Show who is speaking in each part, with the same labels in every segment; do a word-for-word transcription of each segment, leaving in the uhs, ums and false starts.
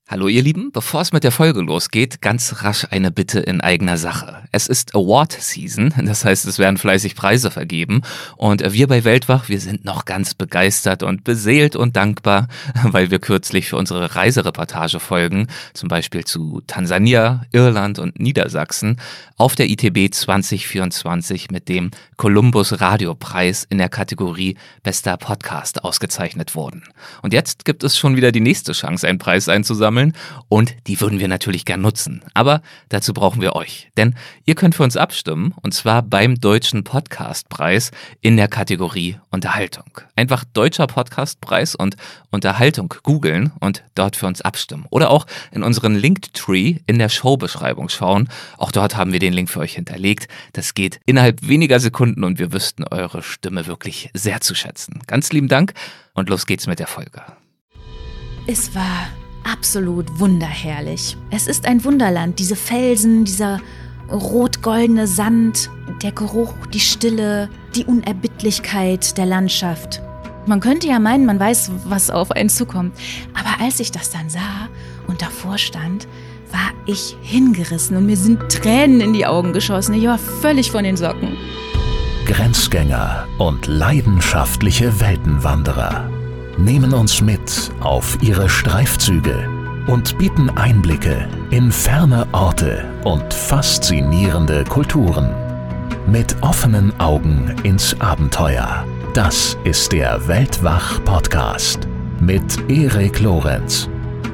Speaker 1: Hallo ihr Lieben, bevor es mit der Folge losgeht, ganz rasch eine Bitte in eigener Sache. Es ist Award Season, das heißt, es werden fleißig Preise vergeben und wir bei Weltwach, wir sind noch ganz begeistert und beseelt und dankbar, weil wir kürzlich für unsere Reisereportage-Folgen, zum Beispiel zu Tansania, Irland und Niedersachsen, auf der I T B zwanzig vierundzwanzig mit dem Columbus Radiopreis in der Kategorie Bester Podcast ausgezeichnet wurden. Und jetzt gibt es schon wieder die nächste Chance, einen Preis einzusammeln. Und die würden wir natürlich gern nutzen. Aber dazu brauchen wir euch. Denn ihr könnt für uns abstimmen, und zwar beim Deutschen Podcastpreis in der Kategorie Unterhaltung. Einfach Deutscher Podcastpreis und Unterhaltung googeln und dort für uns abstimmen. Oder auch in unseren Linktree in der Showbeschreibung schauen. Auch dort haben wir den Link für euch hinterlegt. Das geht innerhalb weniger Sekunden und wir wüssten eure Stimme wirklich sehr zu schätzen. Ganz lieben Dank und los geht's mit der Folge.
Speaker 2: Es war absolut wunderherrlich. Es ist ein Wunderland, diese Felsen, dieser rot-goldene Sand, der Geruch, die Stille, die Unerbittlichkeit der Landschaft. Man könnte ja meinen, man weiß, was auf einen zukommt. Aber als ich das dann sah und davor stand, war ich hingerissen und mir sind Tränen in die Augen geschossen. Ich war völlig von den Socken.
Speaker 3: Grenzgänger und leidenschaftliche Weltenwanderer nehmen uns mit auf ihre Streifzüge und bieten Einblicke in ferne Orte und faszinierende Kulturen. Mit offenen Augen ins Abenteuer. Das ist der Weltwach-Podcast mit Erik Lorenz.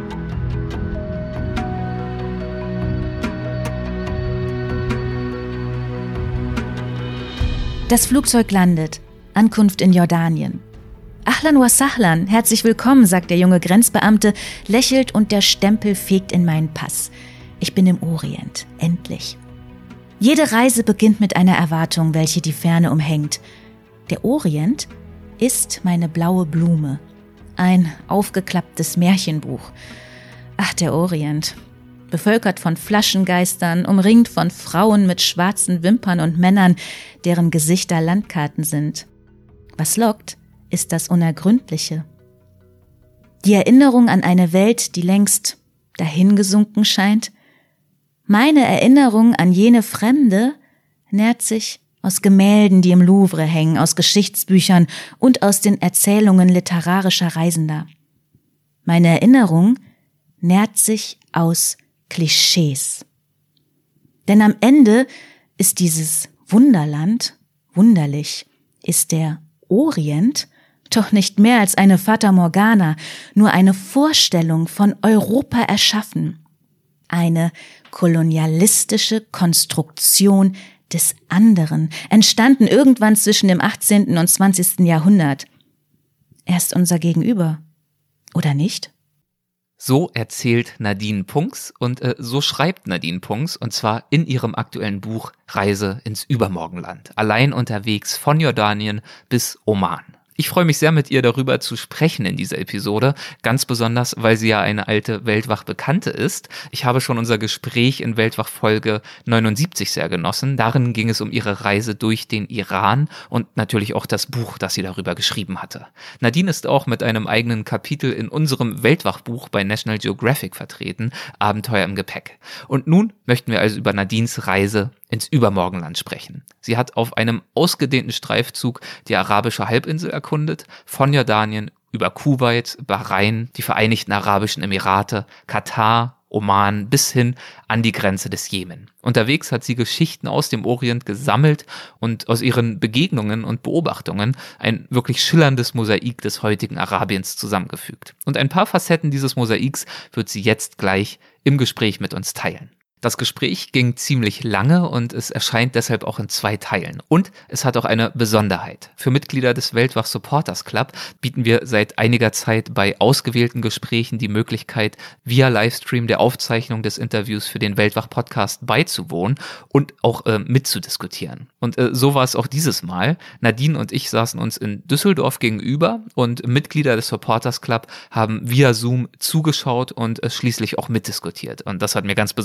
Speaker 2: Das Flugzeug landet. Ankunft in Jordanien. Ahlan wa sahlan, herzlich willkommen, sagt der junge Grenzbeamte, lächelt und der Stempel fegt in meinen Pass. Ich bin im Orient, endlich. Jede Reise beginnt mit einer Erwartung, welche die Ferne umhängt. Der Orient ist meine blaue Blume. Ein aufgeklapptes Märchenbuch. Ach, der Orient. Bevölkert von Flaschengeistern, umringt von Frauen mit schwarzen Wimpern und Männern, deren Gesichter Landkarten sind. Was lockt, ist das Unergründliche. Die Erinnerung an eine Welt, die längst dahingesunken scheint. Meine Erinnerung an jene Fremde nährt sich aus Gemälden, die im Louvre hängen, aus Geschichtsbüchern und aus den Erzählungen literarischer Reisender. Meine Erinnerung nährt sich aus Klischees. Denn am Ende ist dieses Wunderland, wunderlich, ist der Orient doch nicht mehr als eine Fata Morgana, nur eine Vorstellung von Europa erschaffen. Eine kolonialistische Konstruktion des anderen, entstanden irgendwann zwischen dem achtzehnten und zwanzigsten Jahrhundert. Er ist unser Gegenüber, oder nicht?
Speaker 1: So erzählt Nadine Punks und äh, so schreibt Nadine Punks, und zwar in ihrem aktuellen Buch Reise ins Übermorgenland. Allein unterwegs von Jordanien bis Oman. Ich freue mich sehr, mit ihr darüber zu sprechen in dieser Episode, ganz besonders, weil sie ja eine alte Weltwach-Bekannte ist. Ich habe schon unser Gespräch in Weltwach-Folge neunundsiebzig sehr genossen. Darin ging es um ihre Reise durch den Iran und natürlich auch das Buch, das sie darüber geschrieben hatte. Nadine ist auch mit einem eigenen Kapitel in unserem Weltwach-Buch bei National Geographic vertreten, Abenteuer im Gepäck. Und nun möchten wir also über Nadines Reise ins Übermorgenland sprechen. Sie hat auf einem ausgedehnten Streifzug die arabische Halbinsel erkundet, von Jordanien über Kuwait, Bahrain, die Vereinigten Arabischen Emirate, Katar, Oman bis hin an die Grenze des Jemen. Unterwegs hat sie Geschichten aus dem Orient gesammelt und aus ihren Begegnungen und Beobachtungen ein wirklich schillerndes Mosaik des heutigen Arabiens zusammengefügt. Und ein paar Facetten dieses Mosaiks wird sie jetzt gleich im Gespräch mit uns teilen. Das Gespräch ging ziemlich lange und es erscheint deshalb auch in zwei Teilen. Und es hat auch eine Besonderheit. Für Mitglieder des Weltwach Supporters Club bieten wir seit einiger Zeit bei ausgewählten Gesprächen die Möglichkeit, via Livestream der Aufzeichnung des Interviews für den Weltwach Podcast beizuwohnen und auch äh, mitzudiskutieren. Und äh, so war es auch dieses Mal. Nadine und ich saßen uns in Düsseldorf gegenüber und Mitglieder des Supporters Club haben via Zoom zugeschaut und äh, schließlich auch mitdiskutiert. Und das hat mir ganz besonders viel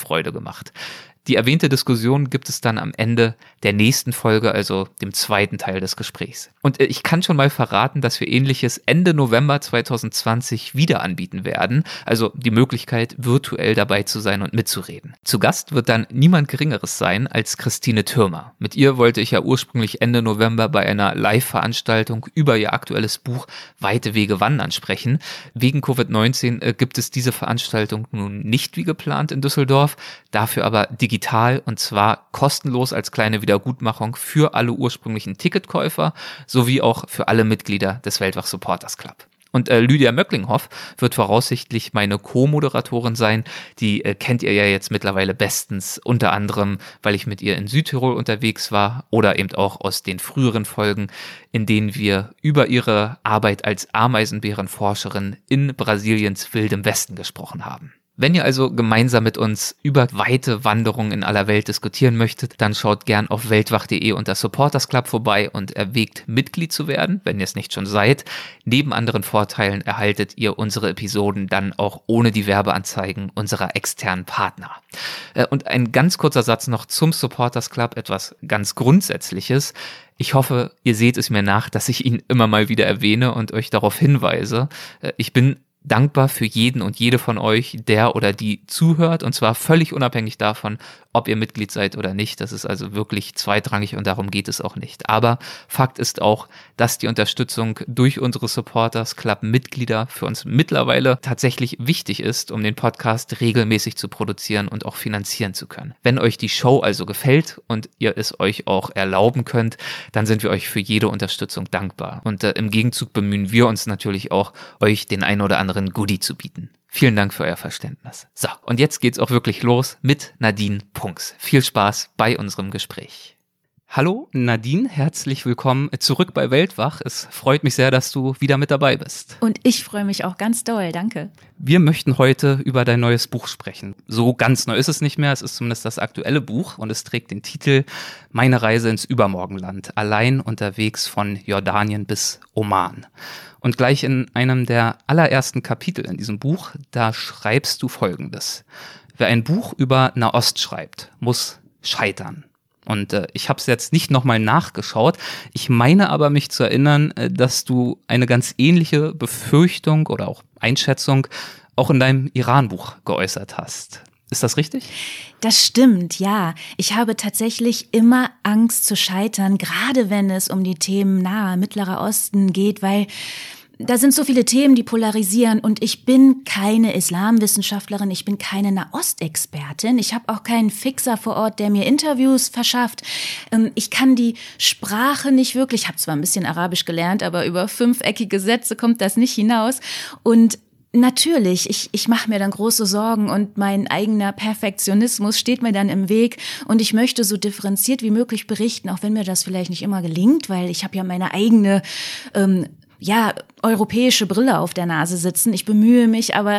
Speaker 1: Freude gemacht. Die erwähnte Diskussion gibt es dann am Ende der nächsten Folge, also dem zweiten Teil des Gesprächs. Und ich kann schon mal verraten, dass wir Ähnliches Ende November zwanzig zwanzig wieder anbieten werden, also die Möglichkeit, virtuell dabei zu sein und mitzureden. Zu Gast wird dann niemand Geringeres sein als Christine Thürmer. Mit ihr wollte ich ja ursprünglich Ende November bei einer Live-Veranstaltung über ihr aktuelles Buch Weite Wege wandern sprechen. Wegen Covid neunzehn gibt es diese Veranstaltung nun nicht wie geplant in Düsseldorf, dafür aber digital. Digital und zwar kostenlos als kleine Wiedergutmachung für alle ursprünglichen Ticketkäufer sowie auch für alle Mitglieder des Weltwach Supporters Club. Und äh, Lydia Möcklinghoff wird voraussichtlich meine Co-Moderatorin sein. Die äh, kennt ihr ja jetzt mittlerweile bestens, unter anderem, weil ich mit ihr in Südtirol unterwegs war oder eben auch aus den früheren Folgen, in denen wir über ihre Arbeit als Ameisenbärenforscherin in Brasiliens wildem Westen gesprochen haben. Wenn ihr also gemeinsam mit uns über weite Wanderungen in aller Welt diskutieren möchtet, dann schaut gern auf weltwach punkt de unter Supporters Club vorbei und erwägt, Mitglied zu werden, wenn ihr es nicht schon seid. Neben anderen Vorteilen erhaltet ihr unsere Episoden dann auch ohne die Werbeanzeigen unserer externen Partner. Und ein ganz kurzer Satz noch zum Supporters Club, etwas ganz Grundsätzliches. Ich hoffe, ihr seht es mir nach, dass ich ihn immer mal wieder erwähne und euch darauf hinweise. Ich bin dankbar für jeden und jede von euch, der oder die zuhört, und zwar völlig unabhängig davon, ob ihr Mitglied seid oder nicht. Das ist also wirklich zweitrangig und darum geht es auch nicht. Aber Fakt ist auch, dass die Unterstützung durch unsere Supporters Club Mitglieder für uns mittlerweile tatsächlich wichtig ist, um den Podcast regelmäßig zu produzieren und auch finanzieren zu können. Wenn euch die Show also gefällt und ihr es euch auch erlauben könnt, dann sind wir euch für jede Unterstützung dankbar. Und äh, im Gegenzug bemühen wir uns natürlich auch, euch den ein oder anderen Goodie zu bieten. Vielen Dank für euer Verständnis. So, und jetzt geht's auch wirklich los mit Nadine Punks. Viel Spaß bei unserem Gespräch. Hallo Nadine, herzlich willkommen zurück bei Weltwach. Es freut mich sehr, dass du wieder mit dabei bist.
Speaker 2: Und ich freue mich auch ganz doll, danke.
Speaker 1: Wir möchten heute über dein neues Buch sprechen. So ganz neu ist es nicht mehr, es ist zumindest das aktuelle Buch und es trägt den Titel Meine Reise ins Übermorgenland, allein unterwegs von Jordanien bis Oman. Und gleich in einem der allerersten Kapitel in diesem Buch, da schreibst du Folgendes. Wer ein Buch über Nahost schreibt, muss scheitern. Und äh, ich habe es jetzt nicht nochmal nachgeschaut. Ich meine aber, mich zu erinnern, äh, dass du eine ganz ähnliche Befürchtung oder auch Einschätzung auch in deinem Iran-Buch geäußert hast. Ist das richtig?
Speaker 2: Das stimmt, ja. Ich habe tatsächlich immer Angst zu scheitern, gerade wenn es um die Themen Nahe, Mittlerer Osten geht, weil da sind so viele Themen, die polarisieren und ich bin keine Islamwissenschaftlerin, ich bin keine Nahostexpertin, ich habe auch keinen Fixer vor Ort, der mir Interviews verschafft. Ich kann die Sprache nicht wirklich, ich habe zwar ein bisschen Arabisch gelernt, aber über fünfeckige Sätze kommt das nicht hinaus und natürlich, ich, ich mache mir dann große Sorgen und mein eigener Perfektionismus steht mir dann im Weg und ich möchte so differenziert wie möglich berichten, auch wenn mir das vielleicht nicht immer gelingt, weil ich habe ja meine eigene ähm, ja, europäische Brille auf der Nase sitzen. Ich bemühe mich, aber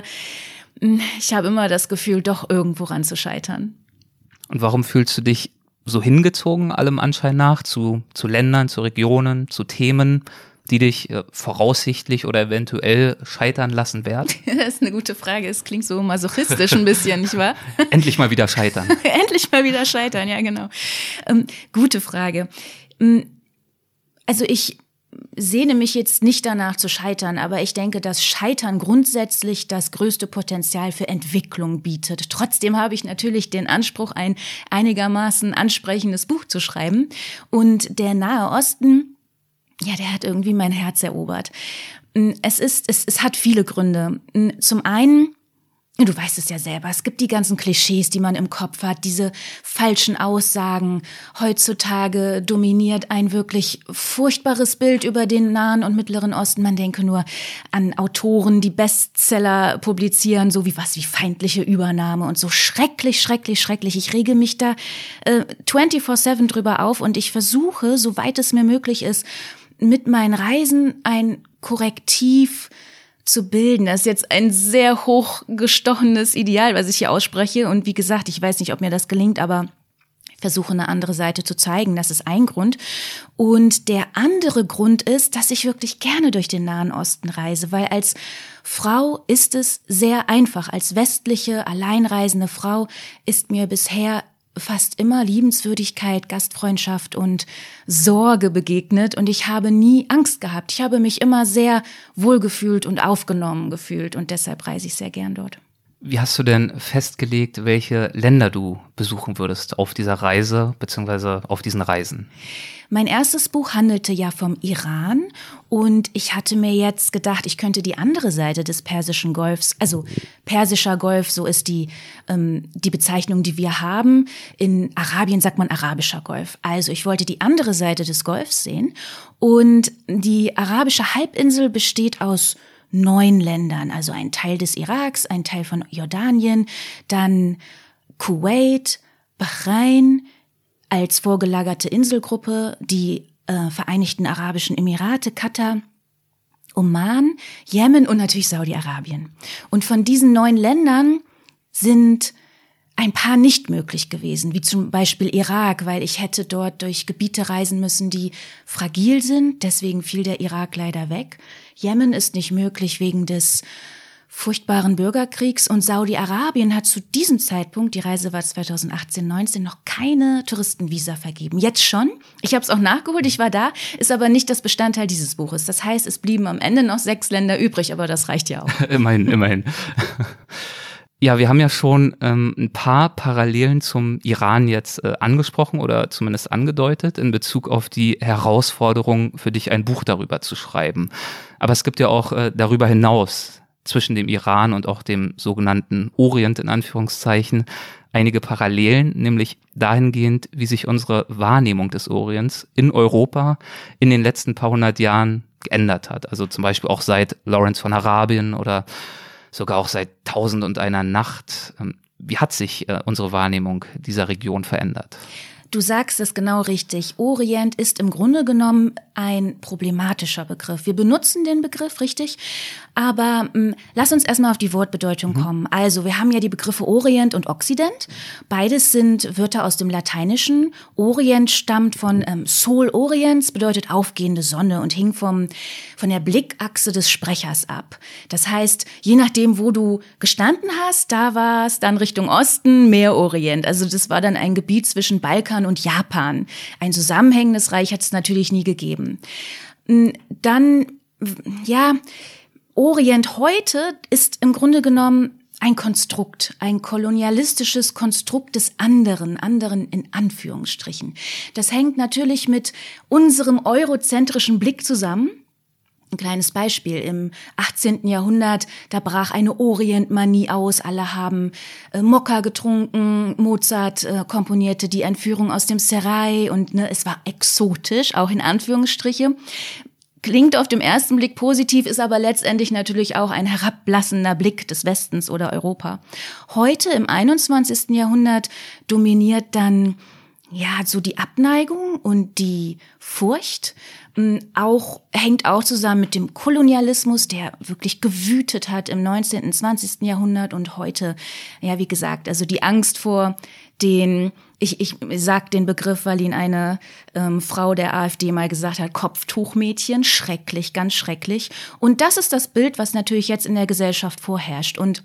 Speaker 2: ich habe immer das Gefühl, doch irgendwo ran zu scheitern.
Speaker 1: Und warum fühlst du dich so hingezogen, allem Anschein nach, zu, zu Ländern, zu Regionen, zu Themen, die dich äh, voraussichtlich oder eventuell scheitern lassen werden?
Speaker 2: Das ist eine gute Frage. Es klingt so masochistisch ein bisschen, nicht wahr?
Speaker 1: Endlich mal wieder scheitern.
Speaker 2: Endlich mal wieder scheitern, ja genau. Ähm, gute Frage. Also ich sehne mich jetzt nicht danach zu scheitern, aber ich denke, dass Scheitern grundsätzlich das größte Potenzial für Entwicklung bietet. Trotzdem habe ich natürlich den Anspruch, ein einigermaßen ansprechendes Buch zu schreiben. Und der Nahe Osten, ja, der hat irgendwie mein Herz erobert. Es ist, es, es hat viele Gründe. Zum einen, du weißt es ja selber, es gibt die ganzen Klischees, die man im Kopf hat, diese falschen Aussagen. Heutzutage dominiert ein wirklich furchtbares Bild über den Nahen und Mittleren Osten. Man denke nur an Autoren, die Bestseller publizieren, so wie was wie feindliche Übernahme und so schrecklich, schrecklich, schrecklich. Ich rege mich da äh, vierundzwanzig sieben drüber auf und ich versuche, soweit es mir möglich ist, mit meinen Reisen ein Korrektiv zu bilden. Das ist jetzt ein sehr hochgestochenes Ideal, was ich hier ausspreche. Und wie gesagt, ich weiß nicht, ob mir das gelingt, aber versuche eine andere Seite zu zeigen. Das ist ein Grund. Und der andere Grund ist, dass ich wirklich gerne durch den Nahen Osten reise, weil als Frau ist es sehr einfach. Als westliche, alleinreisende Frau ist mir bisher fast immer Liebenswürdigkeit, Gastfreundschaft und Sorge begegnet und ich habe nie Angst gehabt. Ich habe mich immer sehr wohlgefühlt und aufgenommen gefühlt und deshalb reise ich sehr gern dort.
Speaker 1: Wie hast du denn festgelegt, welche Länder du besuchen würdest auf dieser Reise bzw. auf diesen Reisen?
Speaker 2: Mein erstes Buch handelte ja vom Iran und ich hatte mir jetzt gedacht, ich könnte die andere Seite des Persischen Golfs, also Persischer Golf, so ist die ähm, die Bezeichnung, die wir haben. In Arabien sagt man Arabischer Golf. Also ich wollte die andere Seite des Golfs sehen und die arabische Halbinsel besteht aus neun Ländern, also ein Teil des Iraks, ein Teil von Jordanien, dann Kuwait, Bahrain, als vorgelagerte Inselgruppe, die äh, Vereinigten Arabischen Emirate, Katar, Oman, Jemen und natürlich Saudi-Arabien. Und von diesen neun Ländern sind ein paar nicht möglich gewesen, wie zum Beispiel Irak, weil ich hätte dort durch Gebiete reisen müssen, die fragil sind. Deswegen fiel der Irak leider weg. Jemen ist nicht möglich wegen des furchtbaren Bürgerkriegs und Saudi-Arabien hat zu diesem Zeitpunkt, die Reise war zweitausendachtzehn neunzehn, noch keine Touristenvisa vergeben. Jetzt schon. Ich habe es auch nachgeholt, ich war da, ist aber nicht das Bestandteil dieses Buches. Das heißt, es blieben am Ende noch sechs Länder übrig, aber das reicht ja auch.
Speaker 1: immerhin, immerhin. Ja, wir haben ja schon ähm, ein paar Parallelen zum Iran jetzt äh, angesprochen oder zumindest angedeutet in Bezug auf die Herausforderung für dich, ein Buch darüber zu schreiben. Aber es gibt ja auch äh, darüber hinaus zwischen dem Iran und auch dem sogenannten Orient in Anführungszeichen einige Parallelen, nämlich dahingehend, wie sich unsere Wahrnehmung des Orients in Europa in den letzten paar hundert Jahren geändert hat. Also zum Beispiel auch seit Lawrence von Arabien oder sogar auch seit Tausend und einer Nacht. Wie hat sich äh, unsere Wahrnehmung dieser Region verändert?
Speaker 2: Du sagst es genau richtig. Orient ist im Grunde genommen ein problematischer Begriff. Wir benutzen den Begriff, richtig? Aber mh, lass uns erstmal auf die Wortbedeutung mhm. kommen. Also, wir haben ja die Begriffe Orient und Okzident. Beides sind Wörter aus dem Lateinischen. Orient stammt von ähm, Sol Oriens, bedeutet aufgehende Sonne und hing vom, von der Blickachse des Sprechers ab. Das heißt, je nachdem, wo du gestanden hast, da war es dann Richtung Osten, mehr Orient. Also das war dann ein Gebiet zwischen Balkan und Japan. Ein zusammenhängendes Reich hat es natürlich nie gegeben. Dann, ja, Orient heute ist im Grunde genommen ein Konstrukt, ein kolonialistisches Konstrukt des anderen, anderen in Anführungsstrichen. Das hängt natürlich mit unserem eurozentrischen Blick zusammen. Ein kleines Beispiel, im achtzehnten Jahrhundert, da brach eine Orientmanie aus, alle haben äh, Mokka getrunken, Mozart äh, komponierte die Entführung aus dem Serail und ne, es war exotisch, auch in Anführungsstriche. Klingt auf den ersten Blick positiv, ist aber letztendlich natürlich auch ein herablassender Blick des Westens oder Europa. Heute im einundzwanzigsten Jahrhundert dominiert dann ja so die Abneigung und die Furcht. Auch hängt auch zusammen mit dem Kolonialismus, der wirklich gewütet hat im neunzehnten, zwanzigsten Jahrhundert und heute, ja, wie gesagt, also die Angst vor den, ich, ich sag den Begriff, weil ihn eine ähm, Frau der AfD mal gesagt hat, Kopftuchmädchen, schrecklich, ganz schrecklich. Und das ist das Bild, was natürlich jetzt in der Gesellschaft vorherrscht. Und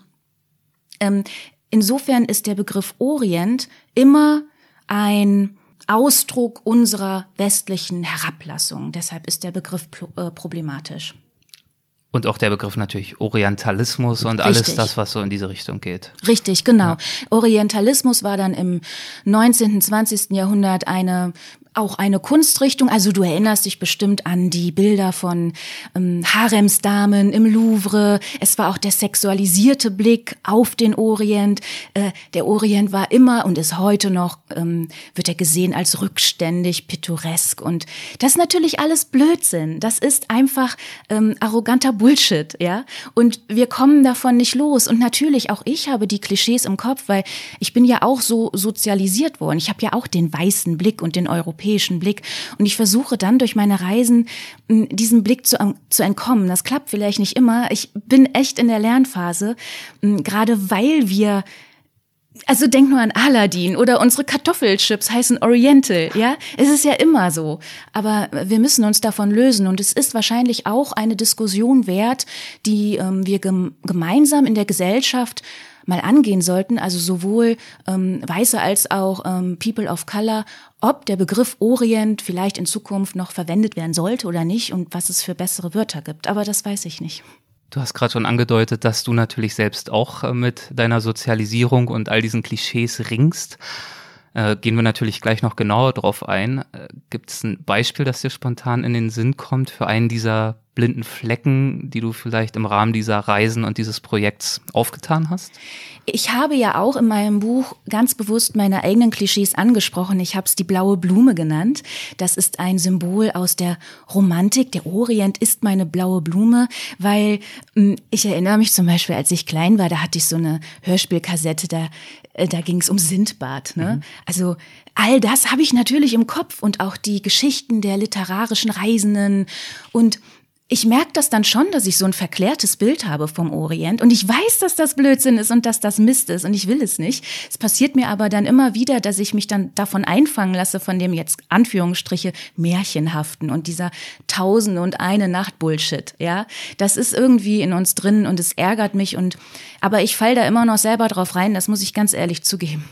Speaker 2: ähm, insofern ist der Begriff Orient immer ein Ausdruck unserer westlichen Herablassung. Deshalb ist der Begriff äh, problematisch.
Speaker 1: Und auch der Begriff natürlich Orientalismus und
Speaker 2: Richtig.
Speaker 1: Alles das, was so in diese Richtung geht.
Speaker 2: Richtig, genau.
Speaker 1: Ja.
Speaker 2: Orientalismus war dann im neunzehnten, zwanzigsten Jahrhundert eine auch eine Kunstrichtung. Also du erinnerst dich bestimmt an die Bilder von ähm, Haremsdamen im Louvre. Es war auch der sexualisierte Blick auf den Orient. Äh, der Orient war immer und ist heute noch, ähm, wird er gesehen als rückständig, pittoresk. Und das ist natürlich alles Blödsinn. Das ist einfach ähm, arroganter Bullshit, ja. Und wir kommen davon nicht los. Und natürlich, auch ich habe die Klischees im Kopf, weil ich bin ja auch so sozialisiert worden. Ich habe ja auch den weißen Blick und den europäischen Blick. Und ich versuche dann durch meine Reisen diesem Blick zu, zu entkommen. Das klappt vielleicht nicht immer. Ich bin echt in der Lernphase, gerade weil wir Also denk nur an Aladdin oder unsere Kartoffelchips heißen Oriental, ja? Es ist ja immer so. Aber wir müssen uns davon lösen und es ist wahrscheinlich auch eine Diskussion wert, die ähm, wir gem- gemeinsam in der Gesellschaft mal angehen sollten, also sowohl ähm, Weiße als auch ähm, People of Color, ob der Begriff Orient vielleicht in Zukunft noch verwendet werden sollte oder nicht und was es für bessere Wörter gibt. Aber das weiß ich nicht.
Speaker 1: Du hast gerade schon angedeutet, dass du natürlich selbst auch mit deiner Sozialisierung und all diesen Klischees ringst. Äh, gehen wir natürlich gleich noch genauer drauf ein. Äh, gibt es ein Beispiel, das dir spontan in den Sinn kommt für einen dieser blinden Flecken, die du vielleicht im Rahmen dieser Reisen und dieses Projekts aufgetan hast?
Speaker 2: Ich habe ja auch in meinem Buch ganz bewusst meine eigenen Klischees angesprochen. Ich habe es die blaue Blume genannt. Das ist ein Symbol aus der Romantik. Der Orient ist meine blaue Blume, weil ich erinnere mich zum Beispiel, als ich klein war, da hatte ich so eine Hörspielkassette, da, da ging es um Sindbad. Ne? Mhm. Also all das habe ich natürlich im Kopf und auch die Geschichten der literarischen Reisenden und ich merke das dann schon, dass ich so ein verklärtes Bild habe vom Orient und ich weiß, dass das Blödsinn ist und dass das Mist ist und ich will es nicht. Es passiert mir aber dann immer wieder, dass ich mich dann davon einfangen lasse, von dem jetzt Anführungsstriche Märchenhaften und dieser Tausende und eine Nacht Bullshit, ja. Das ist irgendwie in uns drin und es ärgert mich und, aber ich falle da immer noch selber drauf rein, das muss ich ganz ehrlich zugeben.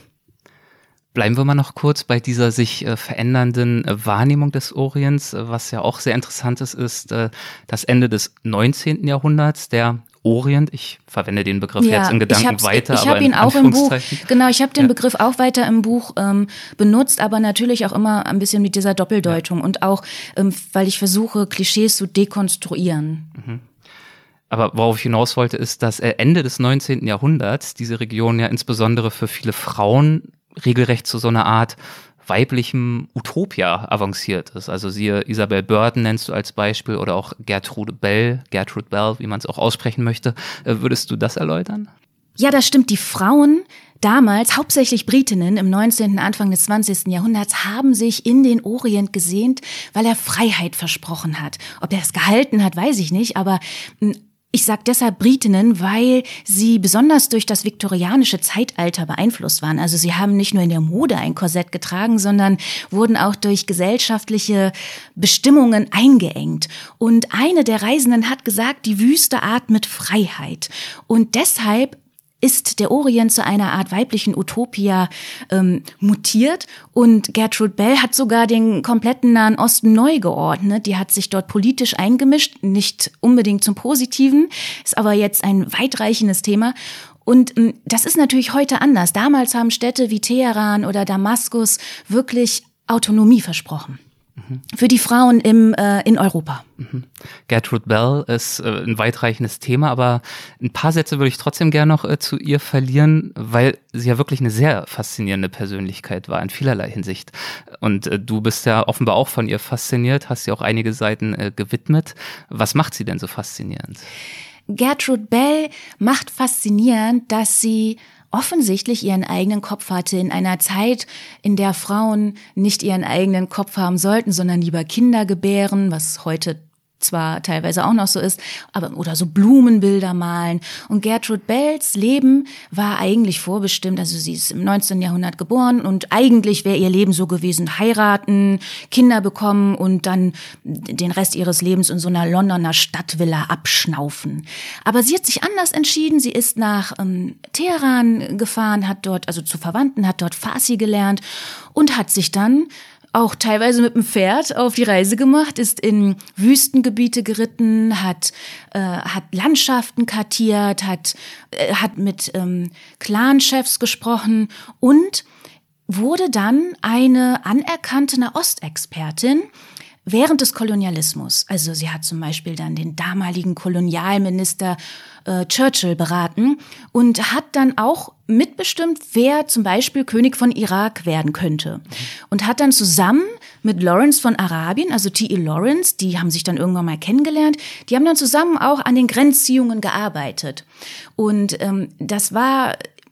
Speaker 1: Bleiben wir mal noch kurz bei dieser sich äh, verändernden äh, Wahrnehmung des Orients. Äh, was ja auch sehr interessant ist, ist äh, das Ende des neunzehnten Jahrhunderts. Der Orient, ich verwende den Begriff ja, jetzt in Gedanken weiter,
Speaker 2: ich
Speaker 1: aber
Speaker 2: habe ihn auch im Buch, genau, ich habe den ja. Begriff auch weiter im Buch ähm, benutzt, aber natürlich auch immer ein bisschen mit dieser Doppeldeutung ja. und auch, ähm, weil ich versuche, Klischees zu dekonstruieren.
Speaker 1: Mhm. Aber worauf ich hinaus wollte, ist, dass äh, Ende des neunzehnten Jahrhunderts diese Region ja insbesondere für viele Frauen regelrecht zu so einer Art weiblichem Utopia avanciert ist. Also siehe Isabel Burton nennst du als Beispiel oder auch Gertrude Bell, Gertrude Bell, wie man es auch aussprechen möchte. Würdest du das erläutern?
Speaker 2: Ja, das stimmt. Die Frauen damals, hauptsächlich Britinnen im neunzehnten, Anfang des zwanzigsten Jahrhunderts, haben sich in den Orient gesehnt, weil er Freiheit versprochen hat. Ob er es gehalten hat, weiß ich nicht, aber ich sage deshalb Britinnen, weil sie besonders durch das viktorianische Zeitalter beeinflusst waren. Also sie haben nicht nur in der Mode ein Korsett getragen, sondern wurden auch durch gesellschaftliche Bestimmungen eingeengt. Und eine der Reisenden hat gesagt, die Wüste atmet Freiheit. Und deshalb ist der Orient zu einer Art weiblichen Utopia ähm, mutiert und Gertrude Bell hat sogar den kompletten Nahen Osten neu geordnet. Die hat sich dort politisch eingemischt, nicht unbedingt zum Positiven, ist aber jetzt ein weitreichendes Thema. Und ähm, das ist natürlich heute anders. Damals haben Städte wie Teheran oder Damaskus wirklich Autonomie versprochen. Für die Frauen im, äh, in Europa.
Speaker 1: Mhm. Gertrude Bell ist äh, ein weitreichendes Thema, aber ein paar Sätze würde ich trotzdem gerne noch äh, zu ihr verlieren, weil sie ja wirklich eine sehr faszinierende Persönlichkeit war in vielerlei Hinsicht. Und äh, du bist ja offenbar auch von ihr fasziniert, hast ihr auch einige Seiten äh, gewidmet. Was macht sie denn so faszinierend?
Speaker 2: Gertrude Bell macht faszinierend, dass sie offensichtlich ihren eigenen Kopf hatte in einer Zeit, in der Frauen nicht ihren eigenen Kopf haben sollten, sondern lieber Kinder gebären, was heute zwar teilweise auch noch so ist, aber oder so Blumenbilder malen. Und Gertrude Bells Leben war eigentlich vorbestimmt, also sie ist im neunzehnten Jahrhundert geboren und eigentlich wäre ihr Leben so gewesen, heiraten, Kinder bekommen und dann den Rest ihres Lebens in so einer Londoner Stadtvilla abschnaufen. Aber sie hat sich anders entschieden, sie ist nach ähm, Teheran gefahren, hat dort, also zu Verwandten, hat dort Farsi gelernt und hat sich dann auch teilweise mit dem Pferd auf die Reise gemacht, ist in Wüstengebiete geritten, hat äh, hat Landschaften kartiert, hat äh, hat mit ähm, Clanchefs gesprochen und wurde dann eine anerkannte Nahostexpertin während des Kolonialismus. Also sie hat zum Beispiel dann den damaligen Kolonialminister äh, Churchill beraten und hat dann auch mitbestimmt, wer zum Beispiel König von Irak werden könnte. Und hat dann zusammen mit Lawrence von Arabien, also T E Lawrence, die haben sich dann irgendwann mal kennengelernt, die haben dann zusammen auch an den Grenzziehungen gearbeitet. Und ähm, das war,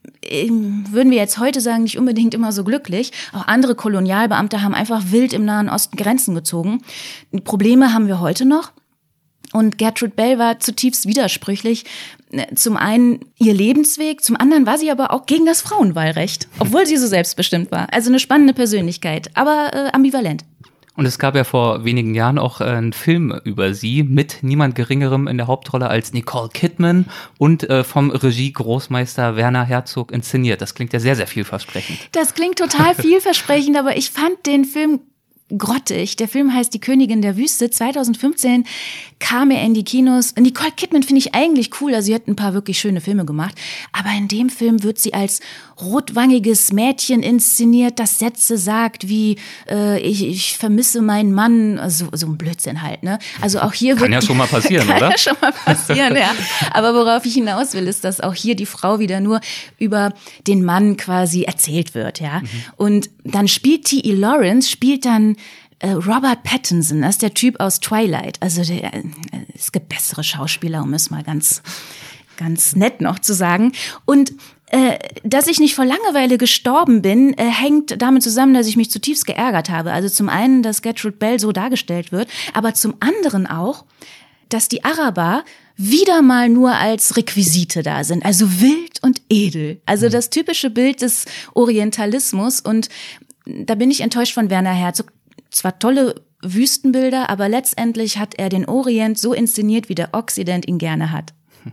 Speaker 2: würden wir jetzt heute sagen, nicht unbedingt immer so glücklich. Auch andere Kolonialbeamte haben einfach wild im Nahen Osten Grenzen gezogen. Probleme haben wir heute noch. Und Gertrude Bell war zutiefst widersprüchlich. Zum einen ihr Lebensweg, zum anderen war sie aber auch gegen das Frauenwahlrecht, obwohl sie so selbstbestimmt war. Also eine spannende Persönlichkeit, aber äh, ambivalent.
Speaker 1: Und es gab ja vor wenigen Jahren auch einen Film über sie mit niemand Geringerem in der Hauptrolle als Nicole Kidman und äh, vom Regie-Großmeister Werner Herzog inszeniert. Das klingt ja sehr, sehr vielversprechend.
Speaker 2: Das klingt total vielversprechend, aber ich fand den Film grottig. Der Film heißt Die Königin der Wüste. zwanzig fünfzehn kam er in die Kinos. Nicole Kidman finde ich eigentlich cool, also sie hat ein paar wirklich schöne Filme gemacht. Aber in dem Film wird sie als rotwangiges Mädchen inszeniert, das Sätze sagt wie äh, ich, ich vermisse meinen Mann. So, so ein Blödsinn halt, ne? Also auch hier
Speaker 1: kann
Speaker 2: wird,
Speaker 1: ja schon mal passieren,
Speaker 2: kann
Speaker 1: oder?
Speaker 2: Kann ja schon mal passieren, ja. Aber worauf ich hinaus will, ist, dass auch hier die Frau wieder nur über den Mann quasi erzählt wird, ja. Mhm. Und dann spielt T E. Lawrence, spielt dann äh, Robert Pattinson, das ist der Typ aus Twilight. Also der, äh, es gibt bessere Schauspieler, um es mal ganz, ganz nett noch zu sagen. Und Äh, dass ich nicht vor Langeweile gestorben bin, äh, hängt damit zusammen, dass ich mich zutiefst geärgert habe. Also zum einen, dass Gertrude Bell so dargestellt wird, aber zum anderen auch, dass die Araber wieder mal nur als Requisite da sind, also wild und edel. Also das typische Bild des Orientalismus, und da bin ich enttäuscht von Werner Herzog. Zwar tolle Wüstenbilder, aber letztendlich hat er den Orient so inszeniert, wie der Okzident ihn gerne hat.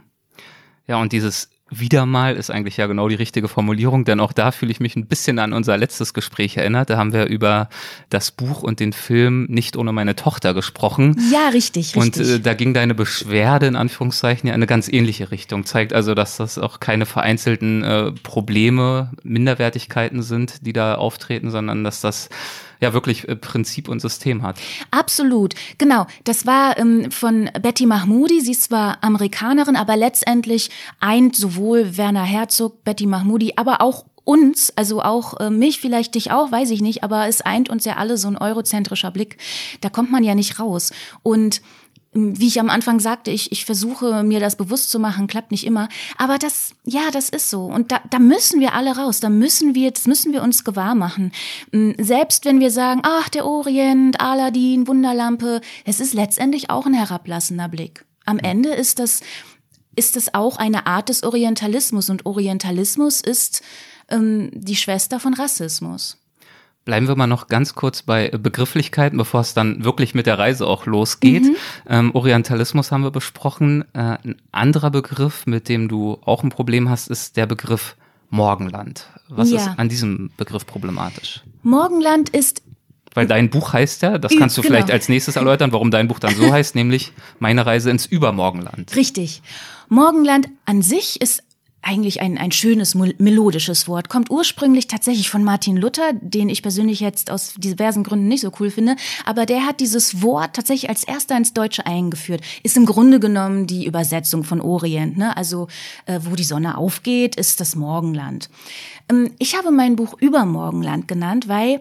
Speaker 1: Ja, und dieses wieder mal ist eigentlich ja genau die richtige Formulierung, denn auch da fühle ich mich ein bisschen an unser letztes Gespräch erinnert. Da haben wir über das Buch und den Film Nicht ohne meine Tochter gesprochen.
Speaker 2: Ja, richtig, richtig.
Speaker 1: Und äh, da ging deine Beschwerde in Anführungszeichen ja in eine ganz ähnliche Richtung. Zeigt also, dass das auch keine vereinzelten äh, Probleme, Minderwertigkeiten sind, die da auftreten, sondern dass das ja wirklich äh, Prinzip und System hat.
Speaker 2: Absolut, genau. Das war ähm, von Betty Mahmoudi. Sie ist zwar Amerikanerin, aber letztendlich eint sowohl Werner Herzog, Betty Mahmoudi, aber auch uns, also auch äh, mich, vielleicht dich auch, weiß ich nicht, aber es eint uns ja alle so ein eurozentrischer Blick. Da kommt man ja nicht raus. Und wie ich am Anfang sagte, ich, ich versuche mir das bewusst zu machen, klappt nicht immer. Aber das, ja, das ist so. Und da, da müssen wir alle raus. Da müssen wir, das müssen wir uns gewahr machen. Selbst wenn wir sagen, ach, der Orient, Aladdin, Wunderlampe, es ist letztendlich auch ein herablassender Blick. Am Ende ist das, ist das auch eine Art des Orientalismus. Und Orientalismus ist ähm, die Schwester von Rassismus.
Speaker 1: Bleiben wir mal noch ganz kurz bei Begrifflichkeiten, bevor es dann wirklich mit der Reise auch losgeht. Mhm. Ähm, Orientalismus haben wir besprochen. Äh, ein anderer Begriff, mit dem du auch ein Problem hast, ist der Begriff Morgenland. Was ja. ist an diesem Begriff problematisch?
Speaker 2: Morgenland ist...
Speaker 1: Weil dein Buch heißt ja, das kannst du genau. vielleicht als nächstes erläutern, warum dein Buch dann so heißt, nämlich Meine Reise ins Übermorgenland.
Speaker 2: Richtig. Morgenland an sich ist eigentlich ein, ein schönes, melodisches Wort. Kommt ursprünglich tatsächlich von Martin Luther, den ich persönlich jetzt aus diversen Gründen nicht so cool finde. Aber der hat dieses Wort tatsächlich als erster ins Deutsche eingeführt. Ist im Grunde genommen die Übersetzung von Orient, ne? Also, äh, wo die Sonne aufgeht, ist das Morgenland. Ähm, ich habe mein Buch Übermorgenland genannt, weil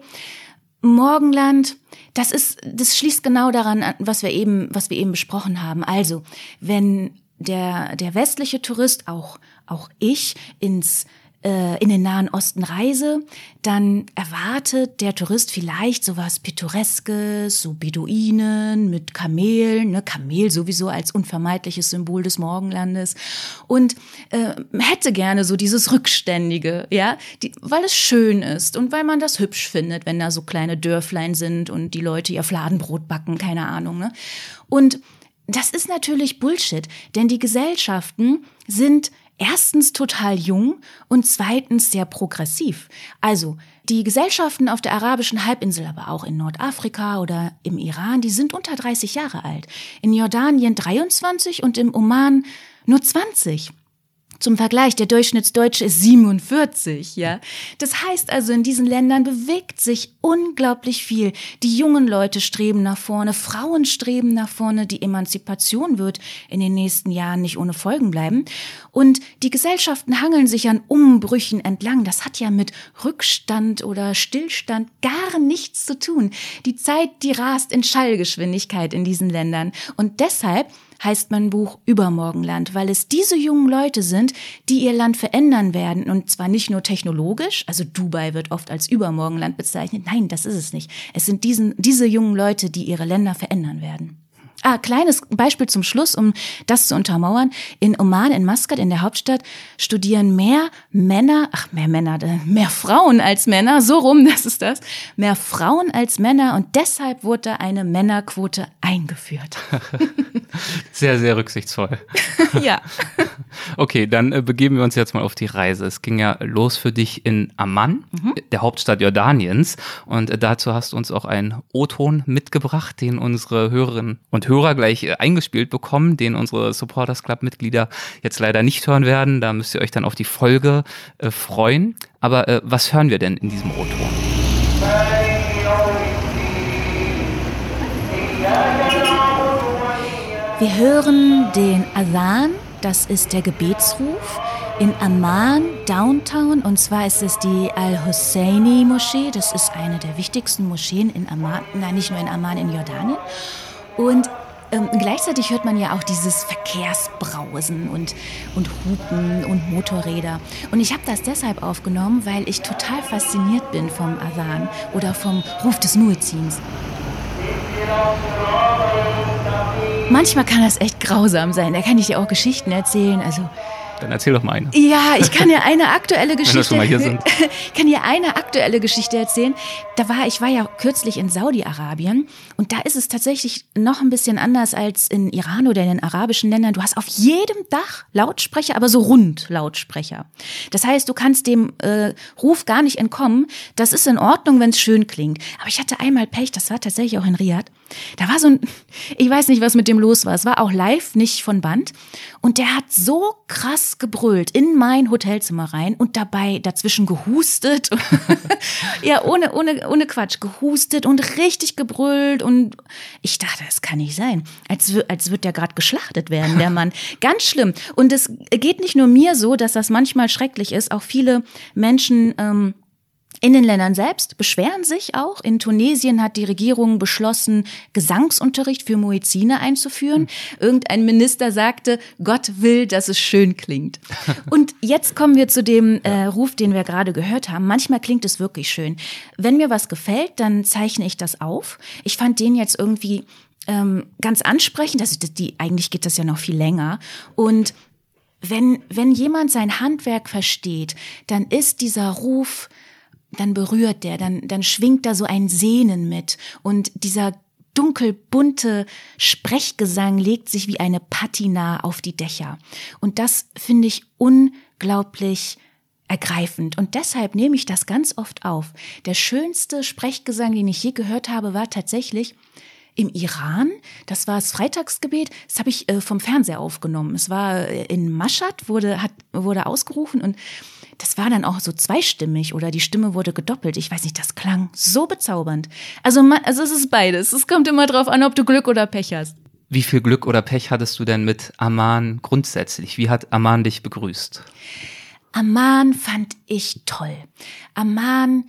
Speaker 2: Morgenland, das ist, das schließt genau daran an, was wir eben, was wir eben besprochen haben. Also, wenn der, der westliche Tourist, auch, auch ich, ins, äh, in den Nahen Osten reise, dann erwartet der Tourist vielleicht sowas Pittoreskes, so Beduinen mit Kamelen, ne, Kamel sowieso als unvermeidliches Symbol des Morgenlandes, und äh, hätte gerne so dieses Rückständige, ja, die, weil es schön ist und weil man das hübsch findet, wenn da so kleine Dörflein sind und die Leute ihr Fladenbrot backen, keine Ahnung, ne? Und das ist natürlich Bullshit, denn die Gesellschaften sind erstens total jung und zweitens sehr progressiv. Also die Gesellschaften auf der arabischen Halbinsel, aber auch in Nordafrika oder im Iran, die sind unter dreißig Jahre alt. In Jordanien dreiundzwanzig und im Oman nur zwanzig. Zum Vergleich, der Durchschnittsdeutsche ist siebenundvierzig, ja. Das heißt also, in diesen Ländern bewegt sich unglaublich viel. Die jungen Leute streben nach vorne, Frauen streben nach vorne, die Emanzipation wird in den nächsten Jahren nicht ohne Folgen bleiben. Und die Gesellschaften hangeln sich an Umbrüchen entlang. Das hat ja mit Rückstand oder Stillstand gar nichts zu tun. Die Zeit, die rast in Schallgeschwindigkeit in diesen Ländern. Und deshalb heißt mein Buch Übermorgenland, weil es diese jungen Leute sind, die ihr Land verändern werden. Und zwar nicht nur technologisch, also Dubai wird oft als Übermorgenland bezeichnet. Nein, das ist es nicht. Es sind diesen, diese jungen Leute, die ihre Länder verändern werden. Ah, kleines Beispiel zum Schluss, um das zu untermauern. In Oman, in Maskat, in der Hauptstadt, studieren mehr Männer, ach, mehr Männer, mehr Frauen als Männer, so rum, das ist das, mehr Frauen als Männer und deshalb wurde eine Männerquote eingeführt.
Speaker 1: Sehr, sehr rücksichtsvoll.
Speaker 2: Ja.
Speaker 1: Okay, dann äh, begeben wir uns jetzt mal auf die Reise. Es ging ja los für dich in Amman, mhm. der Hauptstadt Jordaniens und äh, dazu hast du uns auch einen O-Ton mitgebracht, den unsere Hörerinnen und Hörer gleich äh, eingespielt bekommen, den unsere Supporters Club-Mitglieder jetzt leider nicht hören werden. Da müsst ihr euch dann auf die Folge äh, freuen. Aber äh, was hören wir denn in diesem O-Ton?
Speaker 2: Wir hören den Adhan, das ist der Gebetsruf, in Amman, Downtown, und zwar ist es die Al-Husseini-Moschee, das ist eine der wichtigsten Moscheen in Amman, nein, nicht nur in Amman, in Jordanien. Und ähm, gleichzeitig hört man ja auch dieses Verkehrsbrausen und, und Hupen und Motorräder. Und ich habe das deshalb aufgenommen, weil ich total fasziniert bin vom Adhan oder vom Ruf des Muezzins. Manchmal kann das echt grausam sein, da kann ich dir auch Geschichten erzählen, also...
Speaker 1: Dann erzähl doch mal eine.
Speaker 2: Ja, ich kann dir eine aktuelle Geschichte...
Speaker 1: Wenn wir schon mal hier sind.
Speaker 2: kann dir eine aktuelle Geschichte erzählen. Da war, ich war ja kürzlich in Saudi-Arabien und da ist es tatsächlich noch ein bisschen anders als in Iran oder in den arabischen Ländern. Du hast auf jedem Dach Lautsprecher, aber so rund Lautsprecher. Das heißt, du kannst dem äh, Ruf gar nicht entkommen. Das ist in Ordnung, wenn es schön klingt. Aber ich hatte einmal Pech, das war tatsächlich auch in Riyadh. Da war so ein, ich weiß nicht, was mit dem los war. Es war auch live, nicht von Band. Und der hat so krass gebrüllt in mein Hotelzimmer rein und dabei dazwischen gehustet. Ja, ohne, ohne, ohne Quatsch, gehustet und richtig gebrüllt. Und ich dachte, das kann nicht sein. Als, als wird der gerade geschlachtet werden, der Mann. Ganz schlimm. Und es geht nicht nur mir so, dass das manchmal schrecklich ist. Auch viele Menschen, ähm, in den Ländern selbst beschweren sich auch. In Tunesien hat die Regierung beschlossen, Gesangsunterricht für Muezzine einzuführen. Irgendein Minister sagte, Gott will, dass es schön klingt. Und jetzt kommen wir zu dem äh, Ruf, den wir gerade gehört haben. Manchmal klingt es wirklich schön. Wenn mir was gefällt, dann zeichne ich das auf. Ich fand den jetzt irgendwie ähm, ganz ansprechend. Also die, eigentlich geht das ja noch viel länger. Und wenn, wenn jemand sein Handwerk versteht, dann ist dieser Ruf... dann berührt der, dann, dann schwingt da so ein Sehnen mit und dieser dunkelbunte Sprechgesang legt sich wie eine Patina auf die Dächer. Und das finde ich unglaublich ergreifend und deshalb nehme ich das ganz oft auf. Der schönste Sprechgesang, den ich je gehört habe, war tatsächlich im Iran. Das war das Freitagsgebet. Das habe ich äh, vom Fernseher aufgenommen. Es war äh, in Mashhad, wurde, hat, wurde ausgerufen und das war dann auch so zweistimmig oder die Stimme wurde gedoppelt. Ich weiß nicht, das klang so bezaubernd. Also, also es ist beides. Es kommt immer drauf an, ob du Glück oder Pech hast.
Speaker 1: Wie viel Glück oder Pech hattest du denn mit Amman grundsätzlich? Wie hat Amman dich begrüßt?
Speaker 2: Amman fand ich toll. Amman...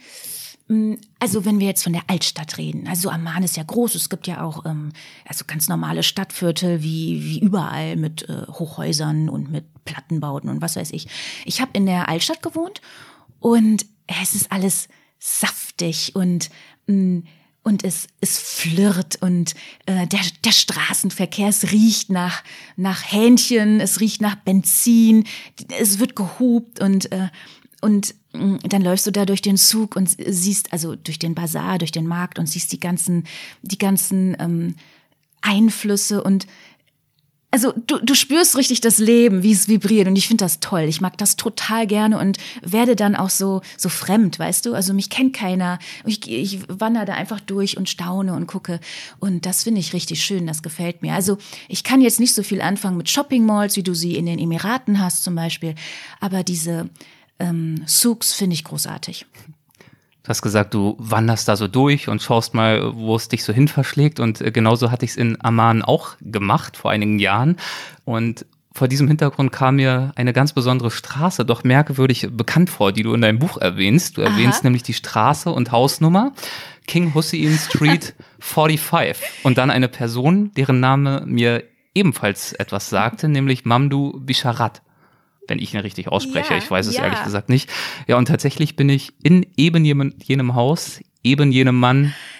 Speaker 2: Also wenn wir jetzt von der Altstadt reden, also Amman ist ja groß, es gibt ja auch ähm, also ganz normale Stadtviertel wie wie überall mit äh, Hochhäusern und mit Plattenbauten und was weiß ich. Ich habe in der Altstadt gewohnt und es ist alles saftig und mh, und es es flirrt und äh, der der Straßenverkehr, es riecht nach nach Hähnchen, es riecht nach Benzin, es wird gehupt und äh, Und dann läufst du da durch den Souk und siehst, also durch den Bazar, durch den Markt und siehst die ganzen, die ganzen ähm, Einflüsse und also du, du spürst richtig das Leben, wie es vibriert und ich finde das toll. Ich mag das total gerne und werde dann auch so so fremd, weißt du? Also mich kennt keiner. Ich, ich wandere da einfach durch und staune und gucke und das finde ich richtig schön, das gefällt mir. Also ich kann jetzt nicht so viel anfangen mit Shopping-Malls, wie du sie in den Emiraten hast zum Beispiel, aber diese Ähm, Souks finde ich großartig.
Speaker 1: Du hast gesagt, du wanderst da so durch und schaust mal, wo es dich so hin verschlägt und äh, genauso hatte ich es in Amman auch gemacht vor einigen Jahren und vor diesem Hintergrund kam mir eine ganz besondere Straße doch merkwürdig bekannt vor, die du in deinem Buch erwähnst. Du Aha. erwähnst nämlich die Straße und Hausnummer King Hussein Street fünfundvierzig und dann eine Person, deren Name mir ebenfalls etwas sagte, nämlich Mamdouh Bisharat. Wenn ich ihn richtig ausspreche,
Speaker 2: ja,
Speaker 1: ich weiß es
Speaker 2: ja.
Speaker 1: ehrlich gesagt nicht. Ja, und tatsächlich bin ich in eben jenem, jenem Haus, eben jenem Mann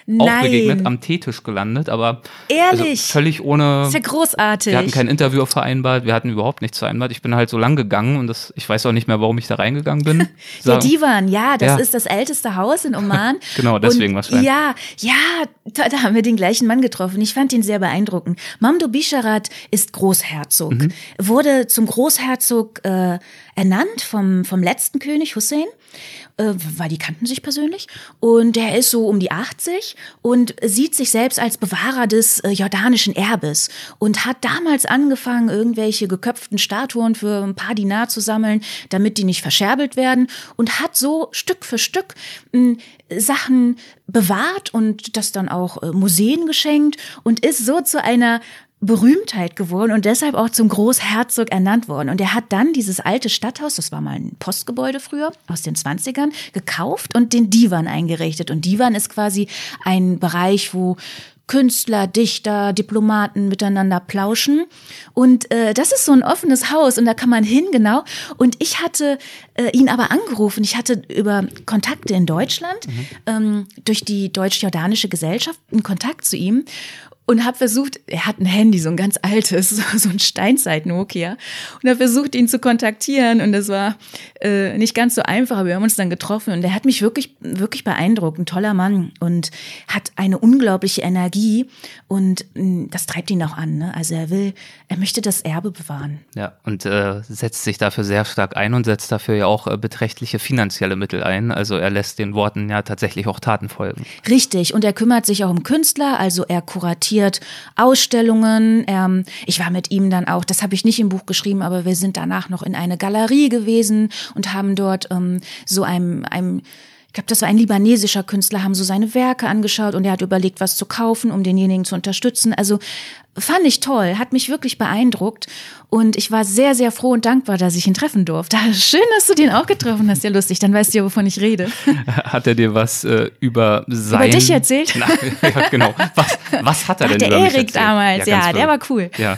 Speaker 1: auch
Speaker 2: Nein.
Speaker 1: begegnet, am Teetisch gelandet, aber
Speaker 2: Ehrlich?
Speaker 1: Also völlig ohne.
Speaker 2: Das ist ja großartig.
Speaker 1: Wir hatten kein Interview vereinbart, wir hatten überhaupt nichts vereinbart. Ich bin halt so lang gegangen und das, ich weiß auch nicht mehr, warum ich da reingegangen bin.
Speaker 2: Der Divan, ja, das
Speaker 1: Ja.
Speaker 2: ist das älteste Haus in Oman.
Speaker 1: Genau, deswegen
Speaker 2: und,
Speaker 1: wahrscheinlich.
Speaker 2: Ja, ja, da, da haben wir den gleichen Mann getroffen. Ich fand ihn sehr beeindruckend. Mamdouh Bisharat ist Großherzog,
Speaker 1: Mhm.
Speaker 2: wurde zum Großherzog äh, ernannt vom, vom letzten König Hussein, äh, weil die kannten sich persönlich. Und der ist so um die achtzig und sieht sich selbst als Bewahrer des äh, jordanischen Erbes und hat damals angefangen, irgendwelche geköpften Statuen für ein paar Dinar zu sammeln, damit die nicht verscherbelt werden, und hat so Stück für Stück mh, Sachen bewahrt und das dann auch äh, Museen geschenkt und ist so zu einer Berühmtheit geworden und deshalb auch zum Großherzog ernannt worden. Und er hat dann dieses alte Stadthaus, das war mal ein Postgebäude früher, aus den zwanzigern, gekauft und den Divan eingerichtet. Und Divan ist quasi ein Bereich, wo Künstler, Dichter, Diplomaten miteinander plauschen. Und äh, das ist so ein offenes Haus und da kann man hin, genau. Und ich hatte äh, ihn aber angerufen. Ich hatte über Kontakte in Deutschland, mhm. ähm, durch die deutsch-jordanische Gesellschaft, einen Kontakt zu ihm. Und habe versucht, er hat ein Handy, so ein ganz altes, so ein Steinzeit-Nokia. Und habe versucht, ihn zu kontaktieren. Und das war äh, nicht ganz so einfach, aber wir haben uns dann getroffen. Und er hat mich wirklich, wirklich beeindruckt. Ein toller Mann und hat eine unglaubliche Energie. Und mh, das treibt ihn auch an. Ne? Also er will, er möchte das Erbe bewahren.
Speaker 1: Ja, und äh, setzt sich dafür sehr stark ein und setzt dafür ja auch äh, beträchtliche finanzielle Mittel ein. Also er lässt den Worten ja tatsächlich auch Taten folgen.
Speaker 2: Richtig. Und er kümmert sich auch um Künstler. Also er kuratiert Ausstellungen. Ähm, ich war mit ihm dann auch, das habe ich nicht im Buch geschrieben, aber wir sind danach noch in eine Galerie gewesen und haben dort ähm, so einem, einem ich glaube, das war ein libanesischer Künstler, haben so seine Werke angeschaut und er hat überlegt, was zu kaufen, um denjenigen zu unterstützen. Also fand ich toll, hat mich wirklich beeindruckt und ich war sehr, sehr froh und dankbar, dass ich ihn treffen durfte. Schön, dass du den auch getroffen hast, ja lustig, dann weißt du ja, wovon ich rede.
Speaker 1: Hat er dir was äh, über sein...
Speaker 2: Über dich erzählt?
Speaker 1: Na, ja, genau. Was, was hat er
Speaker 2: Ach,
Speaker 1: denn
Speaker 2: der
Speaker 1: über mich
Speaker 2: Erik
Speaker 1: erzählt?
Speaker 2: damals, ja, ja der war cool.
Speaker 1: Ja.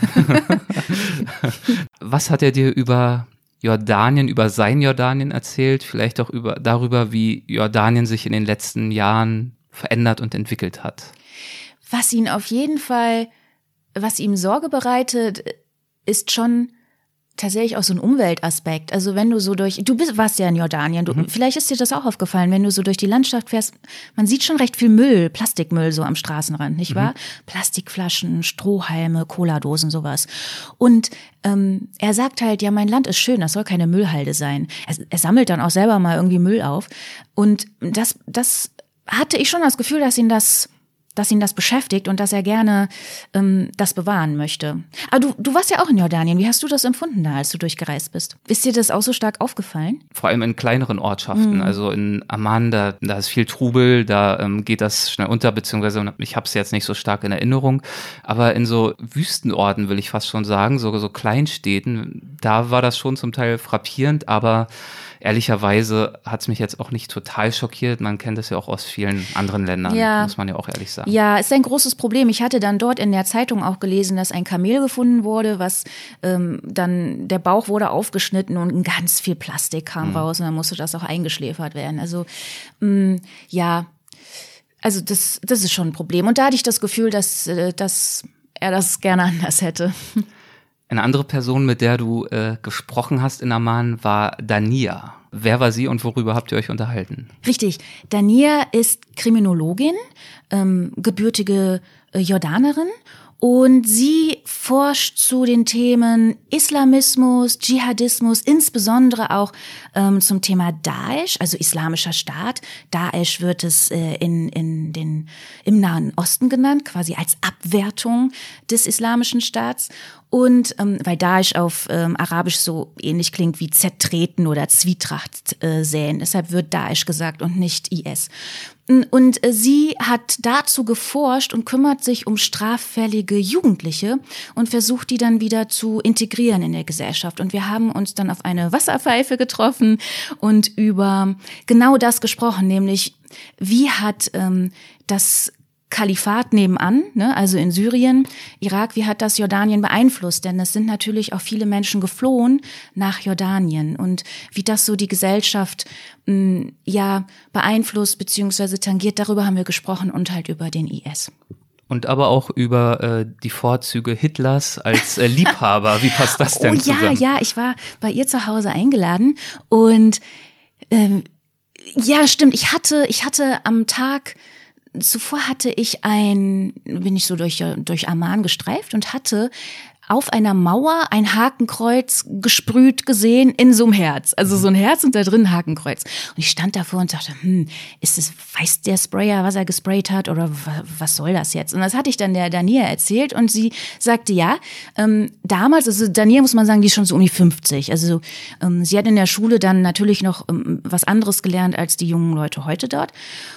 Speaker 1: Was hat er dir über Jordanien, über sein Jordanien erzählt? Vielleicht auch über darüber, wie Jordanien sich in den letzten Jahren verändert und entwickelt hat?
Speaker 2: Was ihn auf jeden Fall... Was ihm Sorge bereitet, ist schon tatsächlich auch so ein Umweltaspekt. Also wenn du so durch, du bist, warst ja in Jordanien, du, mhm. vielleicht ist dir das auch aufgefallen, wenn du so durch die Landschaft fährst, man sieht schon recht viel Müll, Plastikmüll so am Straßenrand, nicht wahr? Mhm. Plastikflaschen, Strohhalme, Cola-Dosen, sowas. Und ähm, er sagt halt, ja, mein Land ist schön, das soll keine Müllhalde sein. Er, er sammelt dann auch selber mal irgendwie Müll auf. Und das, das hatte ich schon das Gefühl, dass ihn das dass ihn das beschäftigt und dass er gerne ähm, das bewahren möchte. Aber du, du warst ja auch in Jordanien. Wie hast du das empfunden da, als du durchgereist bist? Ist dir das auch so stark aufgefallen?
Speaker 1: Vor allem in kleineren Ortschaften. Mhm. Also in Amman, da, da ist viel Trubel, da ähm, geht das schnell unter, beziehungsweise ich habe es jetzt nicht so stark in Erinnerung. Aber in so Wüstenorten, will ich fast schon sagen, so, so Kleinstädten, da war das schon zum Teil frappierend, aber ehrlicherweise hat es mich jetzt auch nicht total schockiert. Man kennt es ja auch aus vielen anderen Ländern, ja. muss man ja auch ehrlich sagen.
Speaker 2: Ja, ist ein großes Problem. Ich hatte dann dort in der Zeitung auch gelesen, dass ein Kamel gefunden wurde, was ähm, dann, der Bauch wurde aufgeschnitten und ganz viel Plastik kam mhm. raus und dann musste das auch eingeschläfert werden. Also mh, ja, also das, das ist schon ein Problem. Und da hatte ich das Gefühl, dass, äh, dass er das gerne anders hätte.
Speaker 1: Eine andere Person, mit der du äh, gesprochen hast in Amman, war Dania. Wer war sie und worüber habt ihr euch unterhalten?
Speaker 2: Richtig. Dania ist Kriminologin, ähm, gebürtige äh, Jordanerin. Und sie forscht zu den Themen Islamismus, Dschihadismus, insbesondere auch ähm, zum Thema Daesh, also Islamischer Staat. Daesh wird es äh, in, in den, im Nahen Osten genannt, quasi als Abwertung des Islamischen Staats. Und ähm, weil Daesh auf ähm, Arabisch so ähnlich klingt wie zertreten oder Zwietracht äh, säen, deshalb wird Daesh gesagt und nicht I S. Und äh, sie hat dazu geforscht und kümmert sich um straffällige Jugendliche und versucht, die dann wieder zu integrieren in der Gesellschaft. Und wir haben uns dann auf eine Wasserpfeife getroffen und über genau das gesprochen, nämlich wie hat ähm, das Kalifat nebenan, ne, also in Syrien, Irak, wie hat das Jordanien beeinflusst? Denn es sind natürlich auch viele Menschen geflohen nach Jordanien und wie das so die Gesellschaft mh, ja beeinflusst bzw. tangiert, darüber haben wir gesprochen und halt über den I S.
Speaker 1: Und aber auch über äh, die Vorzüge Hitlers als äh, Liebhaber. Wie passt das denn
Speaker 2: oh,
Speaker 1: zusammen?
Speaker 2: Ja, ja, ich war bei ihr zu Hause eingeladen und ähm, ja, stimmt, ich hatte, ich hatte am Tag zuvor hatte ich ein, bin ich so durch, durch Amman gestreift und hatte auf einer Mauer ein Hakenkreuz gesprüht gesehen in so einem Herz. Also so ein Herz und da drin ein Hakenkreuz. Und ich stand davor und dachte, hm, ist es, weiß der Sprayer, was er gesprayt hat oder was soll das jetzt? Und das hatte ich dann der Dania erzählt und sie sagte, ja, ähm, damals, also Dania muss man sagen, die ist schon so um die fünfzig. Also ähm, sie hat in der Schule dann natürlich noch ähm, was anderes gelernt als die jungen Leute heute dort.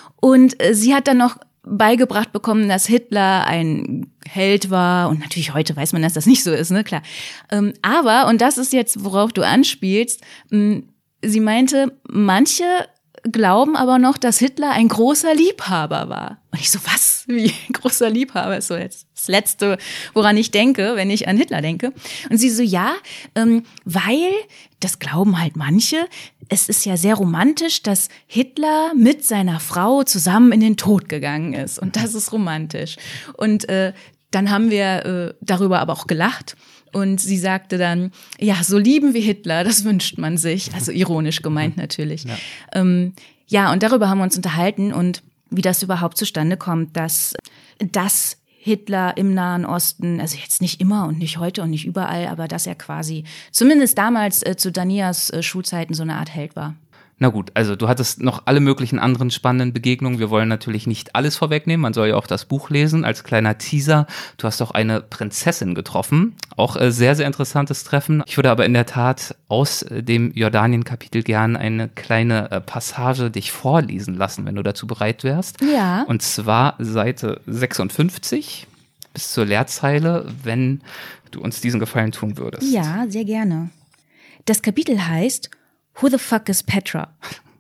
Speaker 2: Und äh, sie hat dann noch beigebracht bekommen, dass Hitler ein Held war. Und natürlich heute weiß man, dass das nicht so ist, ne, klar. Ähm, aber, und das ist jetzt, worauf du anspielst, mh, sie meinte, manche glauben aber noch, dass Hitler ein großer Liebhaber war. Und ich so, was? Wie ein großer Liebhaber? Ist so jetzt das Letzte, woran ich denke, wenn ich an Hitler denke. Und sie so, ja, ähm, weil, das glauben halt manche, es ist ja sehr romantisch, dass Hitler mit seiner Frau zusammen in den Tod gegangen ist. Und das ist romantisch. Und äh, dann haben wir äh, darüber aber auch gelacht. Und sie sagte dann, ja, so lieben wie Hitler, das wünscht man sich. Also ironisch gemeint natürlich. Ja, ähm, ja und darüber haben wir uns unterhalten und wie das überhaupt zustande kommt, dass, dass Hitler im Nahen Osten, also jetzt nicht immer und nicht heute und nicht überall, aber dass er quasi, zumindest damals äh, zu Danias äh, Schulzeiten, so eine Art Held war.
Speaker 1: Na gut, also du hattest noch alle möglichen anderen spannenden Begegnungen. Wir wollen natürlich nicht alles vorwegnehmen. Man soll ja auch das Buch lesen. Als kleiner Teaser, du hast auch eine Prinzessin getroffen. Auch äh, sehr, sehr interessantes Treffen. Ich würde aber in der Tat aus äh, dem Jordanien-Kapitel gern eine kleine äh, Passage dich vorlesen lassen, wenn du dazu bereit wärst.
Speaker 2: Ja.
Speaker 1: Und zwar Seite sechsundfünfzig bis zur Leerzeile, wenn du uns diesen Gefallen tun würdest.
Speaker 2: Ja, sehr gerne. Das Kapitel heißt Who the fuck is Petra?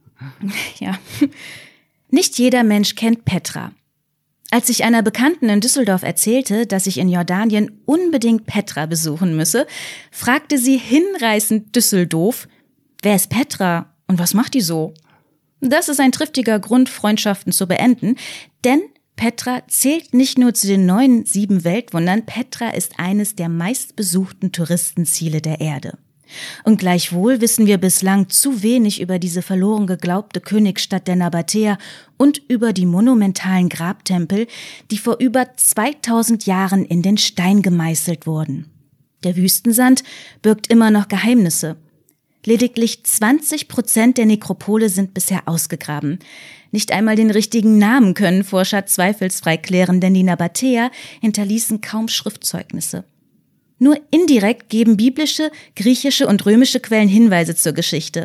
Speaker 2: Ja. Nicht jeder Mensch kennt Petra. Als ich einer Bekannten in Düsseldorf erzählte, dass ich in Jordanien unbedingt Petra besuchen müsse, fragte sie hinreißend Düsseldorf, wer ist Petra und was macht die so? Das ist ein triftiger Grund, Freundschaften zu beenden, denn Petra zählt nicht nur zu den neuen sieben Weltwundern, Petra ist eines der meistbesuchten Touristenziele der Erde. Und gleichwohl wissen wir bislang zu wenig über diese verloren geglaubte Königsstadt der Nabatäer und über die monumentalen Grabtempel, die vor über zweitausend Jahren in den Stein gemeißelt wurden. Der Wüstensand birgt immer noch Geheimnisse. Lediglich zwanzig Prozent der Nekropole sind bisher ausgegraben. Nicht einmal den richtigen Namen können Forscher zweifelsfrei klären, denn die Nabatäer hinterließen kaum Schriftzeugnisse. Nur indirekt geben biblische, griechische und römische Quellen Hinweise zur Geschichte.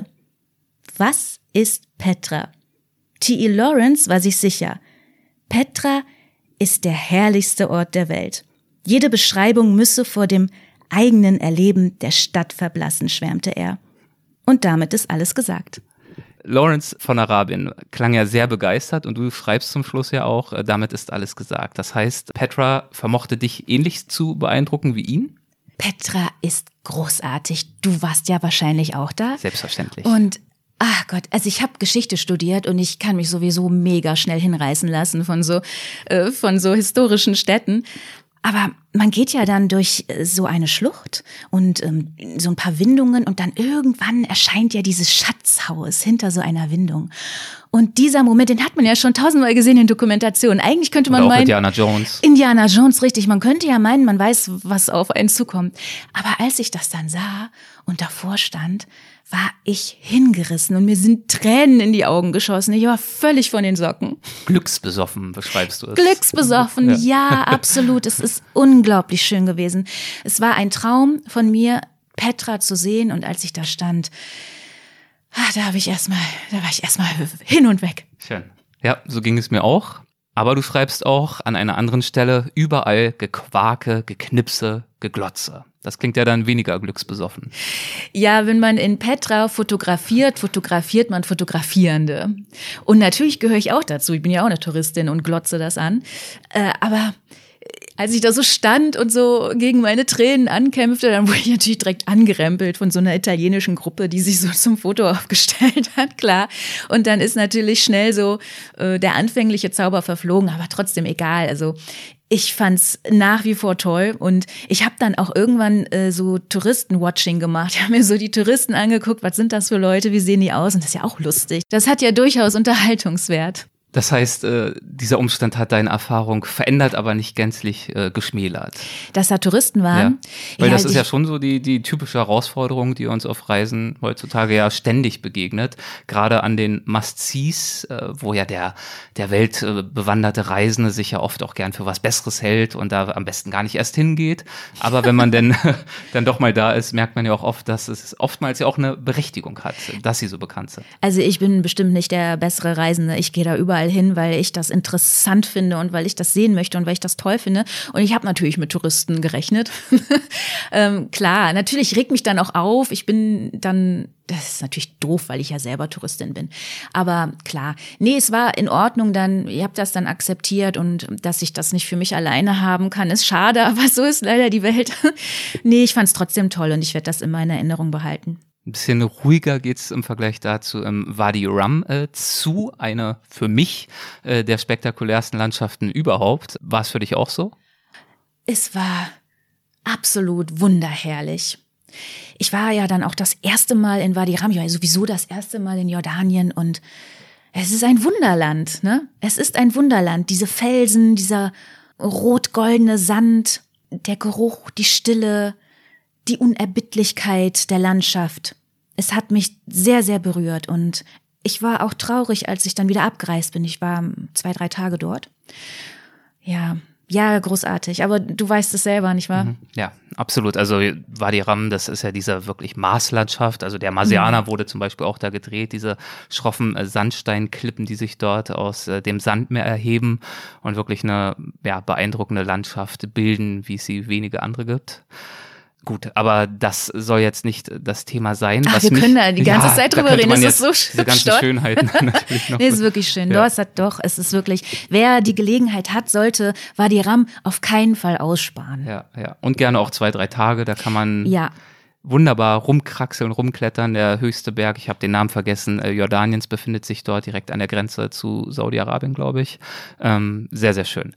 Speaker 2: Was ist Petra? T E Lawrence war sich sicher. Petra ist der herrlichste Ort der Welt. Jede Beschreibung müsse vor dem eigenen Erleben der Stadt verblassen, schwärmte er. Und damit ist alles gesagt.
Speaker 1: Lawrence von Arabien klang ja sehr begeistert und du schreibst zum Schluss ja auch, damit ist alles gesagt. Das heißt, Petra vermochte dich ähnlich zu beeindrucken wie ihn?
Speaker 2: Petra ist großartig. Du warst ja wahrscheinlich auch da.
Speaker 1: Selbstverständlich.
Speaker 2: Und, ach Gott, also ich habe Geschichte studiert und ich kann mich sowieso mega schnell hinreißen lassen von so, äh, von so historischen Städten. Aber man geht ja dann durch so eine Schlucht und ähm, so ein paar Windungen und dann irgendwann erscheint ja dieses Schatzhaus hinter so einer Windung. Und dieser Moment, den hat man ja schon tausendmal gesehen in Dokumentationen. Eigentlich könnte man
Speaker 1: Oder auch
Speaker 2: meinen,
Speaker 1: Indiana Jones.
Speaker 2: Indiana Jones, richtig. Man könnte ja meinen, man weiß, was auf einen zukommt. Aber als ich das dann sah und davor stand, war ich hingerissen und mir sind Tränen in die Augen geschossen. Ich war völlig von den Socken.
Speaker 1: Glücksbesoffen beschreibst du es.
Speaker 2: Glücksbesoffen, ja. ja, absolut. Es ist unglaublich schön gewesen. Es war ein Traum von mir, Petra zu sehen. Und als ich da stand, ah, da habe ich erstmal, da war ich erstmal hin und weg.
Speaker 1: Schön. Ja, so ging es mir auch. Aber du schreibst auch an einer anderen Stelle überall Gequake, Geknipse, Geglotze. Das klingt ja dann weniger glücksbesoffen.
Speaker 2: Ja, wenn man in Petra fotografiert, fotografiert man Fotografierende. Und natürlich gehöre ich auch dazu. Ich bin ja auch eine Touristin und glotze das an. Äh, aber als ich da so stand und so gegen meine Tränen ankämpfte, dann wurde ich natürlich direkt angerempelt von so einer italienischen Gruppe, die sich so zum Foto aufgestellt hat, klar. Und dann ist natürlich schnell so äh, der anfängliche Zauber verflogen, aber trotzdem egal. Also ich fand's nach wie vor toll und ich habe dann auch irgendwann äh, so Touristen-Watching gemacht. Ich habe mir so die Touristen angeguckt, was sind das für Leute, wie sehen die aus? Und das ist ja auch lustig. Das hat ja durchaus Unterhaltungswert.
Speaker 1: Das heißt, äh, dieser Umstand hat deine Erfahrung verändert, aber nicht gänzlich äh, geschmälert.
Speaker 2: Dass da Touristen waren?
Speaker 1: Ja. Weil
Speaker 2: ja,
Speaker 1: das ist ja schon so die, die typische Herausforderung, die uns auf Reisen heutzutage ja ständig begegnet. Gerade an den Must-Sees, äh, wo ja der, der weltbewanderte Reisende sich ja oft auch gern für was Besseres hält und da am besten gar nicht erst hingeht. Aber wenn man denn dann doch mal da ist, merkt man ja auch oft, dass es oftmals ja auch eine Berechtigung hat, dass sie so bekannt sind.
Speaker 2: Also ich bin bestimmt nicht der bessere Reisende. Ich gehe da überall hin, weil ich das interessant finde und weil ich das sehen möchte und weil ich das toll finde. Und ich habe natürlich mit Touristen gerechnet. ähm, klar, natürlich regt mich dann auch auf. Ich bin dann, das ist natürlich doof, weil ich ja selber Touristin bin. Aber klar, nee, es war in Ordnung dann. Ich habe das dann akzeptiert und dass ich das nicht für mich alleine haben kann, ist schade, aber so ist leider die Welt. Nee, ich fand es trotzdem toll und ich werde das in meiner Erinnerung behalten.
Speaker 1: Ein bisschen ruhiger geht's im Vergleich dazu im Wadi Rum äh, zu, eine für mich äh, der spektakulärsten Landschaften überhaupt. War es für dich auch so?
Speaker 2: Es war absolut wunderherrlich. Ich war ja dann auch das erste Mal in Wadi Rum, ich war sowieso das erste Mal in Jordanien und es ist ein Wunderland, ne? Es ist ein Wunderland, diese Felsen, dieser rot-goldene Sand, der Geruch, die Stille, die Unerbittlichkeit der Landschaft. Es hat mich sehr, sehr berührt und ich war auch traurig, als ich dann wieder abgereist bin. Ich war zwei, drei Tage dort. Ja, ja, großartig. Aber du weißt es selber, nicht wahr?
Speaker 1: Ja, absolut. Also Wadi Rum, das ist ja diese wirklich Marslandschaft. Also der Marsianer mhm. wurde zum Beispiel auch da gedreht. Diese schroffen äh, Sandsteinklippen, die sich dort aus äh, dem Sandmeer erheben und wirklich eine ja, beeindruckende Landschaft bilden, wie es sie wenige andere gibt. Gut, aber das soll jetzt nicht das Thema sein.
Speaker 2: Ach,
Speaker 1: was
Speaker 2: wir
Speaker 1: mich,
Speaker 2: können da die ganze
Speaker 1: ja,
Speaker 2: Zeit drüber
Speaker 1: da
Speaker 2: reden.
Speaker 1: Man
Speaker 2: das ist so
Speaker 1: diese ganzen
Speaker 2: dort.
Speaker 1: Schönheiten natürlich noch.
Speaker 2: Nee, ist wirklich schön.
Speaker 1: Ja.
Speaker 2: Doch, doch, es ist wirklich, wer die Gelegenheit hat, sollte Wadi Rum auf keinen Fall aussparen.
Speaker 1: Ja, ja. Und gerne auch zwei, drei Tage, da kann man
Speaker 2: ja.
Speaker 1: wunderbar rumkraxeln, rumklettern. Der höchste Berg, ich habe den Namen vergessen, äh, Jordaniens befindet sich dort direkt an der Grenze zu Saudi-Arabien, glaube ich. Ähm, sehr, sehr schön.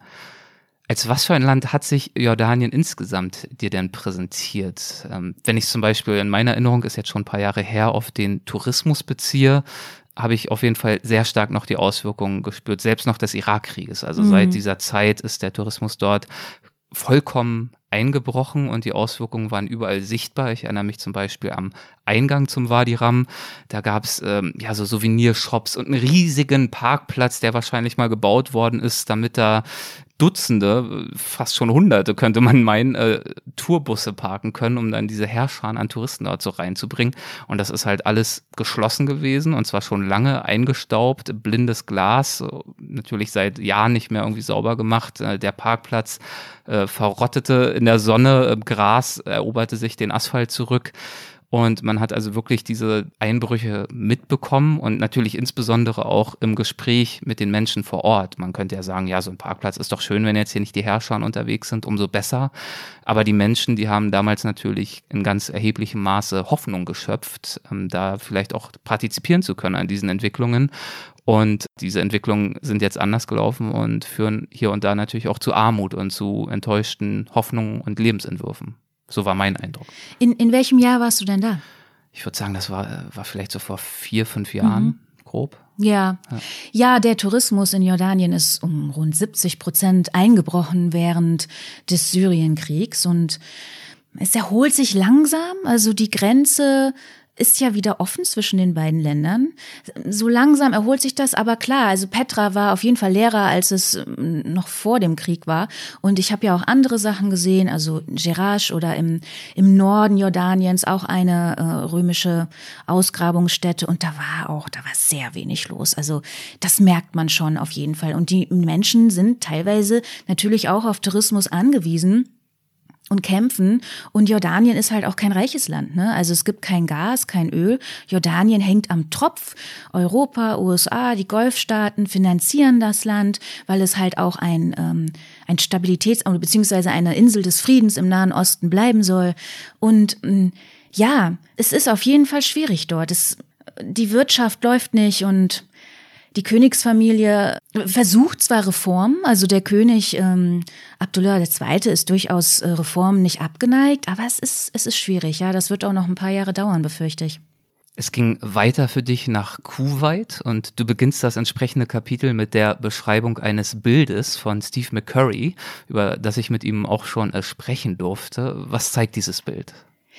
Speaker 1: Als was für ein Land hat sich Jordanien insgesamt dir denn präsentiert? Ähm, wenn ich zum Beispiel in meiner Erinnerung, ist jetzt schon ein paar Jahre her, auf den Tourismus beziehe, habe ich auf jeden Fall sehr stark noch die Auswirkungen gespürt, selbst noch des Irakkrieges. Also mhm. seit dieser Zeit ist der Tourismus dort vollkommen eingebrochen und die Auswirkungen waren überall sichtbar. Ich erinnere mich zum Beispiel am Eingang zum Wadi Rum. Da gab es ähm, ja so Souvenirshops und einen riesigen Parkplatz, der wahrscheinlich mal gebaut worden ist, damit da Dutzende, fast schon Hunderte, könnte man meinen, äh, Tourbusse parken können, um dann diese Heerscharen an Touristen dort so reinzubringen. Und das ist halt alles geschlossen gewesen und zwar schon lange eingestaubt, blindes Glas, natürlich seit Jahren nicht mehr irgendwie sauber gemacht. Äh, der Parkplatz äh, verrottete in der Sonne, äh, Gras eroberte sich den Asphalt zurück. Und man hat also wirklich diese Einbrüche mitbekommen und natürlich insbesondere auch im Gespräch mit den Menschen vor Ort. Man könnte ja sagen, ja, so ein Parkplatz ist doch schön, wenn jetzt hier nicht die Herrscher unterwegs sind, umso besser. Aber die Menschen, die haben damals natürlich in ganz erheblichem Maße Hoffnung geschöpft, ähm, da vielleicht auch partizipieren zu können an diesen Entwicklungen. Und diese Entwicklungen sind jetzt anders gelaufen und führen hier und da natürlich auch zu Armut und zu enttäuschten Hoffnungen und Lebensentwürfen. So war mein Eindruck.
Speaker 2: In, in welchem Jahr warst du denn da?
Speaker 1: Ich würde sagen, das war, war vielleicht so vor vier, fünf Jahren, mhm. grob.
Speaker 2: Ja. ja, ja, der Tourismus in Jordanien ist um rund siebzig Prozent eingebrochen während des Syrienkriegs und es erholt sich langsam. Also die Grenze ist ja wieder offen zwischen den beiden Ländern. So langsam erholt sich das, aber klar, also Petra war auf jeden Fall leerer, als es noch vor dem Krieg war. Und ich habe ja auch andere Sachen gesehen, also Jerash oder im, im Norden Jordaniens auch eine äh, römische Ausgrabungsstätte. Und da war auch, da war sehr wenig los. Also das merkt man schon auf jeden Fall. Und die Menschen sind teilweise natürlich auch auf Tourismus angewiesen. und kämpfen. Und Jordanien ist halt auch kein reiches Land, ne? Also es gibt kein Gas, kein Öl. Jordanien hängt am Tropf. Europa, U S A, die Golfstaaten finanzieren das Land, weil es halt auch ein, ähm, ein Stabilitäts- beziehungsweise eine Insel des Friedens im Nahen Osten bleiben soll. Und ähm, ja, es ist auf jeden Fall schwierig dort. Es, die Wirtschaft läuft nicht und die Königsfamilie versucht zwar Reformen, also der König ähm, Abdullah der Zweite ist durchaus äh, Reformen nicht abgeneigt, aber es ist, es ist schwierig, ja, das wird auch noch ein paar Jahre dauern, befürchte ich.
Speaker 1: Es ging weiter für dich nach Kuwait und du beginnst das entsprechende Kapitel mit der Beschreibung eines Bildes von Steve McCurry, über das ich mit ihm auch schon äh, sprechen durfte. Was zeigt dieses Bild?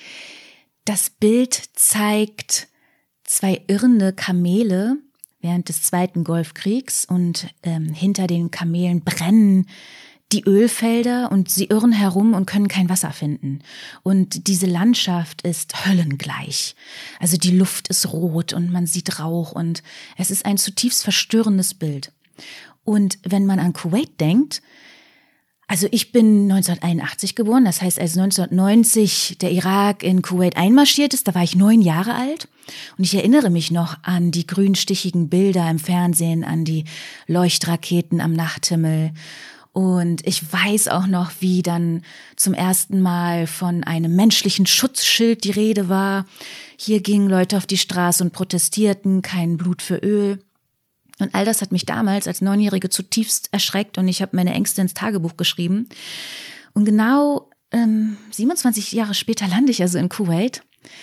Speaker 2: Das Bild zeigt zwei irrende Kamele während des Zweiten Golfkriegs und ähm, hinter den Kamelen brennen die Ölfelder und sie irren herum und können kein Wasser finden. Und diese Landschaft ist höllengleich. Also die Luft ist rot und man sieht Rauch und es ist ein zutiefst verstörendes Bild. Und wenn man an Kuwait denkt, also ich bin neunzehnhunderteinundachtzig geboren, das heißt, als neunzehnhundertneunzig der Irak in Kuwait einmarschiert ist, da war ich neun Jahre alt. Und ich erinnere mich noch an die grünstichigen Bilder im Fernsehen, an die Leuchtraketen am Nachthimmel. Und ich weiß auch noch, wie dann zum ersten Mal von einem menschlichen Schutzschild die Rede war. Hier gingen Leute auf die Straße und protestierten, kein Blut für Öl. Und all das hat mich damals als Neunjährige zutiefst erschreckt und ich habe meine Ängste ins Tagebuch geschrieben. Und genau ähm, siebenundzwanzig Jahre später lande ich also in Kuwait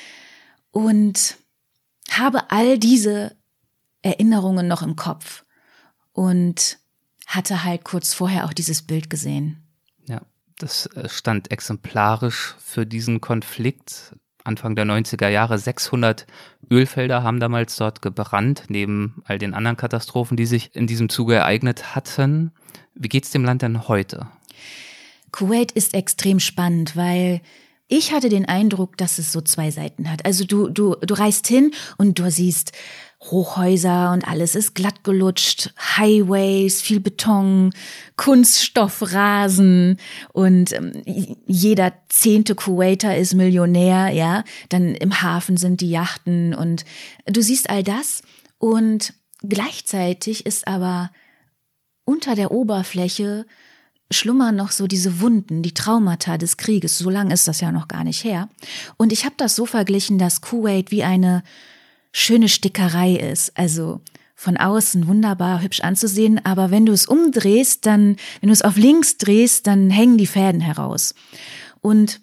Speaker 2: und habe all diese Erinnerungen noch im Kopf und hatte halt kurz vorher auch dieses Bild gesehen.
Speaker 1: Ja, das stand exemplarisch für diesen Konflikt. Anfang der neunziger Jahre, sechshundert Ölfelder haben damals dort gebrannt, neben all den anderen Katastrophen, die sich in diesem Zuge ereignet hatten. Wie geht's dem Land denn heute?
Speaker 2: Kuwait ist extrem spannend, weil ich hatte den Eindruck, dass es so zwei Seiten hat. Also du, du, du reist hin und du siehst Hochhäuser und alles ist glatt gelutscht, Highways, viel Beton, Kunststoffrasen und ähm, jeder zehnte Kuwaiter ist Millionär, ja. Dann im Hafen sind die Yachten und du siehst all das und gleichzeitig ist aber unter der Oberfläche schlummern noch so diese Wunden, die Traumata des Krieges. So lange ist das ja noch gar nicht her. Und ich habe das so verglichen, dass Kuwait wie eine schöne Stickerei ist. Also von außen wunderbar hübsch anzusehen, aber wenn du es umdrehst, dann, wenn du es auf links drehst, dann hängen die Fäden heraus. Und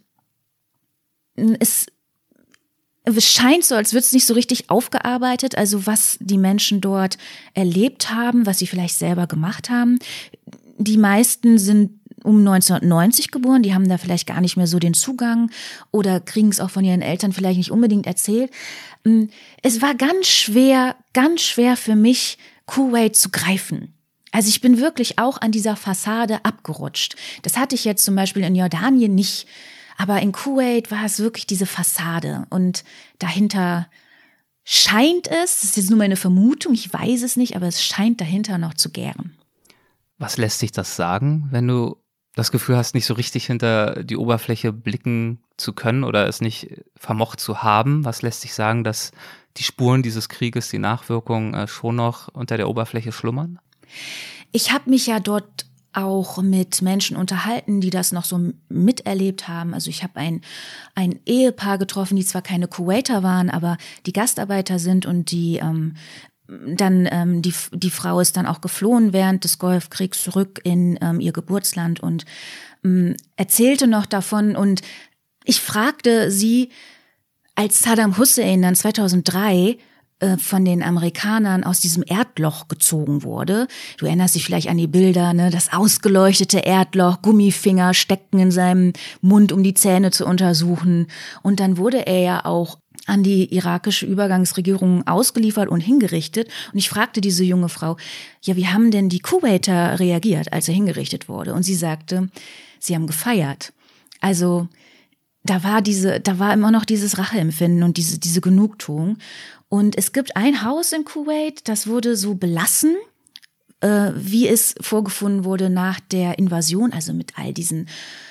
Speaker 2: es Es scheint so, als würde es nicht so richtig aufgearbeitet, also was die Menschen dort erlebt haben, was sie vielleicht selber gemacht haben. Die meisten sind um neunzehnhundertneunzig geboren, die haben da vielleicht gar nicht mehr so den Zugang oder kriegen es auch von ihren Eltern vielleicht nicht unbedingt erzählt. Es war ganz schwer, ganz schwer für mich, Kuwait zu greifen. Also ich bin wirklich auch an dieser Fassade abgerutscht. Das hatte ich jetzt zum Beispiel in Jordanien nicht. Aber in Kuwait war es wirklich diese Fassade und dahinter scheint es, das ist jetzt nur meine Vermutung, ich weiß es nicht, aber es scheint dahinter noch zu gären.
Speaker 1: Was lässt sich das sagen, wenn du das Gefühl hast, nicht so richtig hinter die Oberfläche blicken zu können oder es nicht vermocht zu haben? Was lässt sich sagen, dass die Spuren dieses Krieges, die Nachwirkungen schon noch unter der Oberfläche schlummern?
Speaker 2: Ich habe mich ja dort auch mit Menschen unterhalten, die das noch so miterlebt haben. Also ich habe ein, ein Ehepaar getroffen, die zwar keine Kuwaiter waren, aber die Gastarbeiter sind und die ähm, dann ähm, die die Frau ist dann auch geflohen während des Golfkriegs zurück in ähm, ihr Geburtsland und ähm, erzählte noch davon. Und ich fragte sie, als Saddam Hussein dann zweitausenddrei von den Amerikanern aus diesem Erdloch gezogen wurde. Du erinnerst dich vielleicht an die Bilder, ne? Das ausgeleuchtete Erdloch, Gummifinger steckten in seinem Mund, um die Zähne zu untersuchen. Und dann wurde er ja auch an die irakische Übergangsregierung ausgeliefert und hingerichtet. Und ich fragte diese junge Frau, ja, wie haben denn die Kuwaiter reagiert, als er hingerichtet wurde? Und sie sagte, sie haben gefeiert. Also da war diese, da war immer noch dieses Racheempfinden und diese, diese Genugtuung. Und es gibt ein Haus in Kuwait, das wurde so belassen, äh, wie es vorgefunden wurde nach der Invasion, also mit all diesen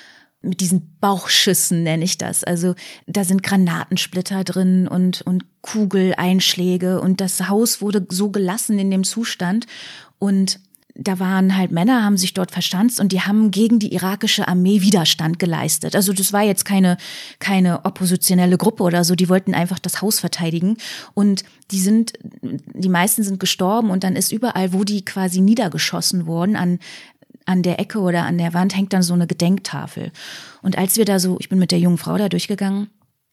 Speaker 2: mit diesen Bauchschüssen nenne ich das. Also da sind Granatensplitter drin und, und Kugeleinschläge und das Haus wurde so gelassen in dem Zustand und da waren halt Männer, haben sich dort verschanzt und die haben gegen die irakische Armee Widerstand geleistet. Also das war jetzt keine, keine oppositionelle Gruppe oder so, die wollten einfach das Haus verteidigen und die sind, die meisten sind gestorben und dann ist überall, wo die quasi niedergeschossen wurden, an an der Ecke oder an der Wand hängt dann so eine Gedenktafel. Und als wir da so, ich bin mit der jungen Frau da durchgegangen,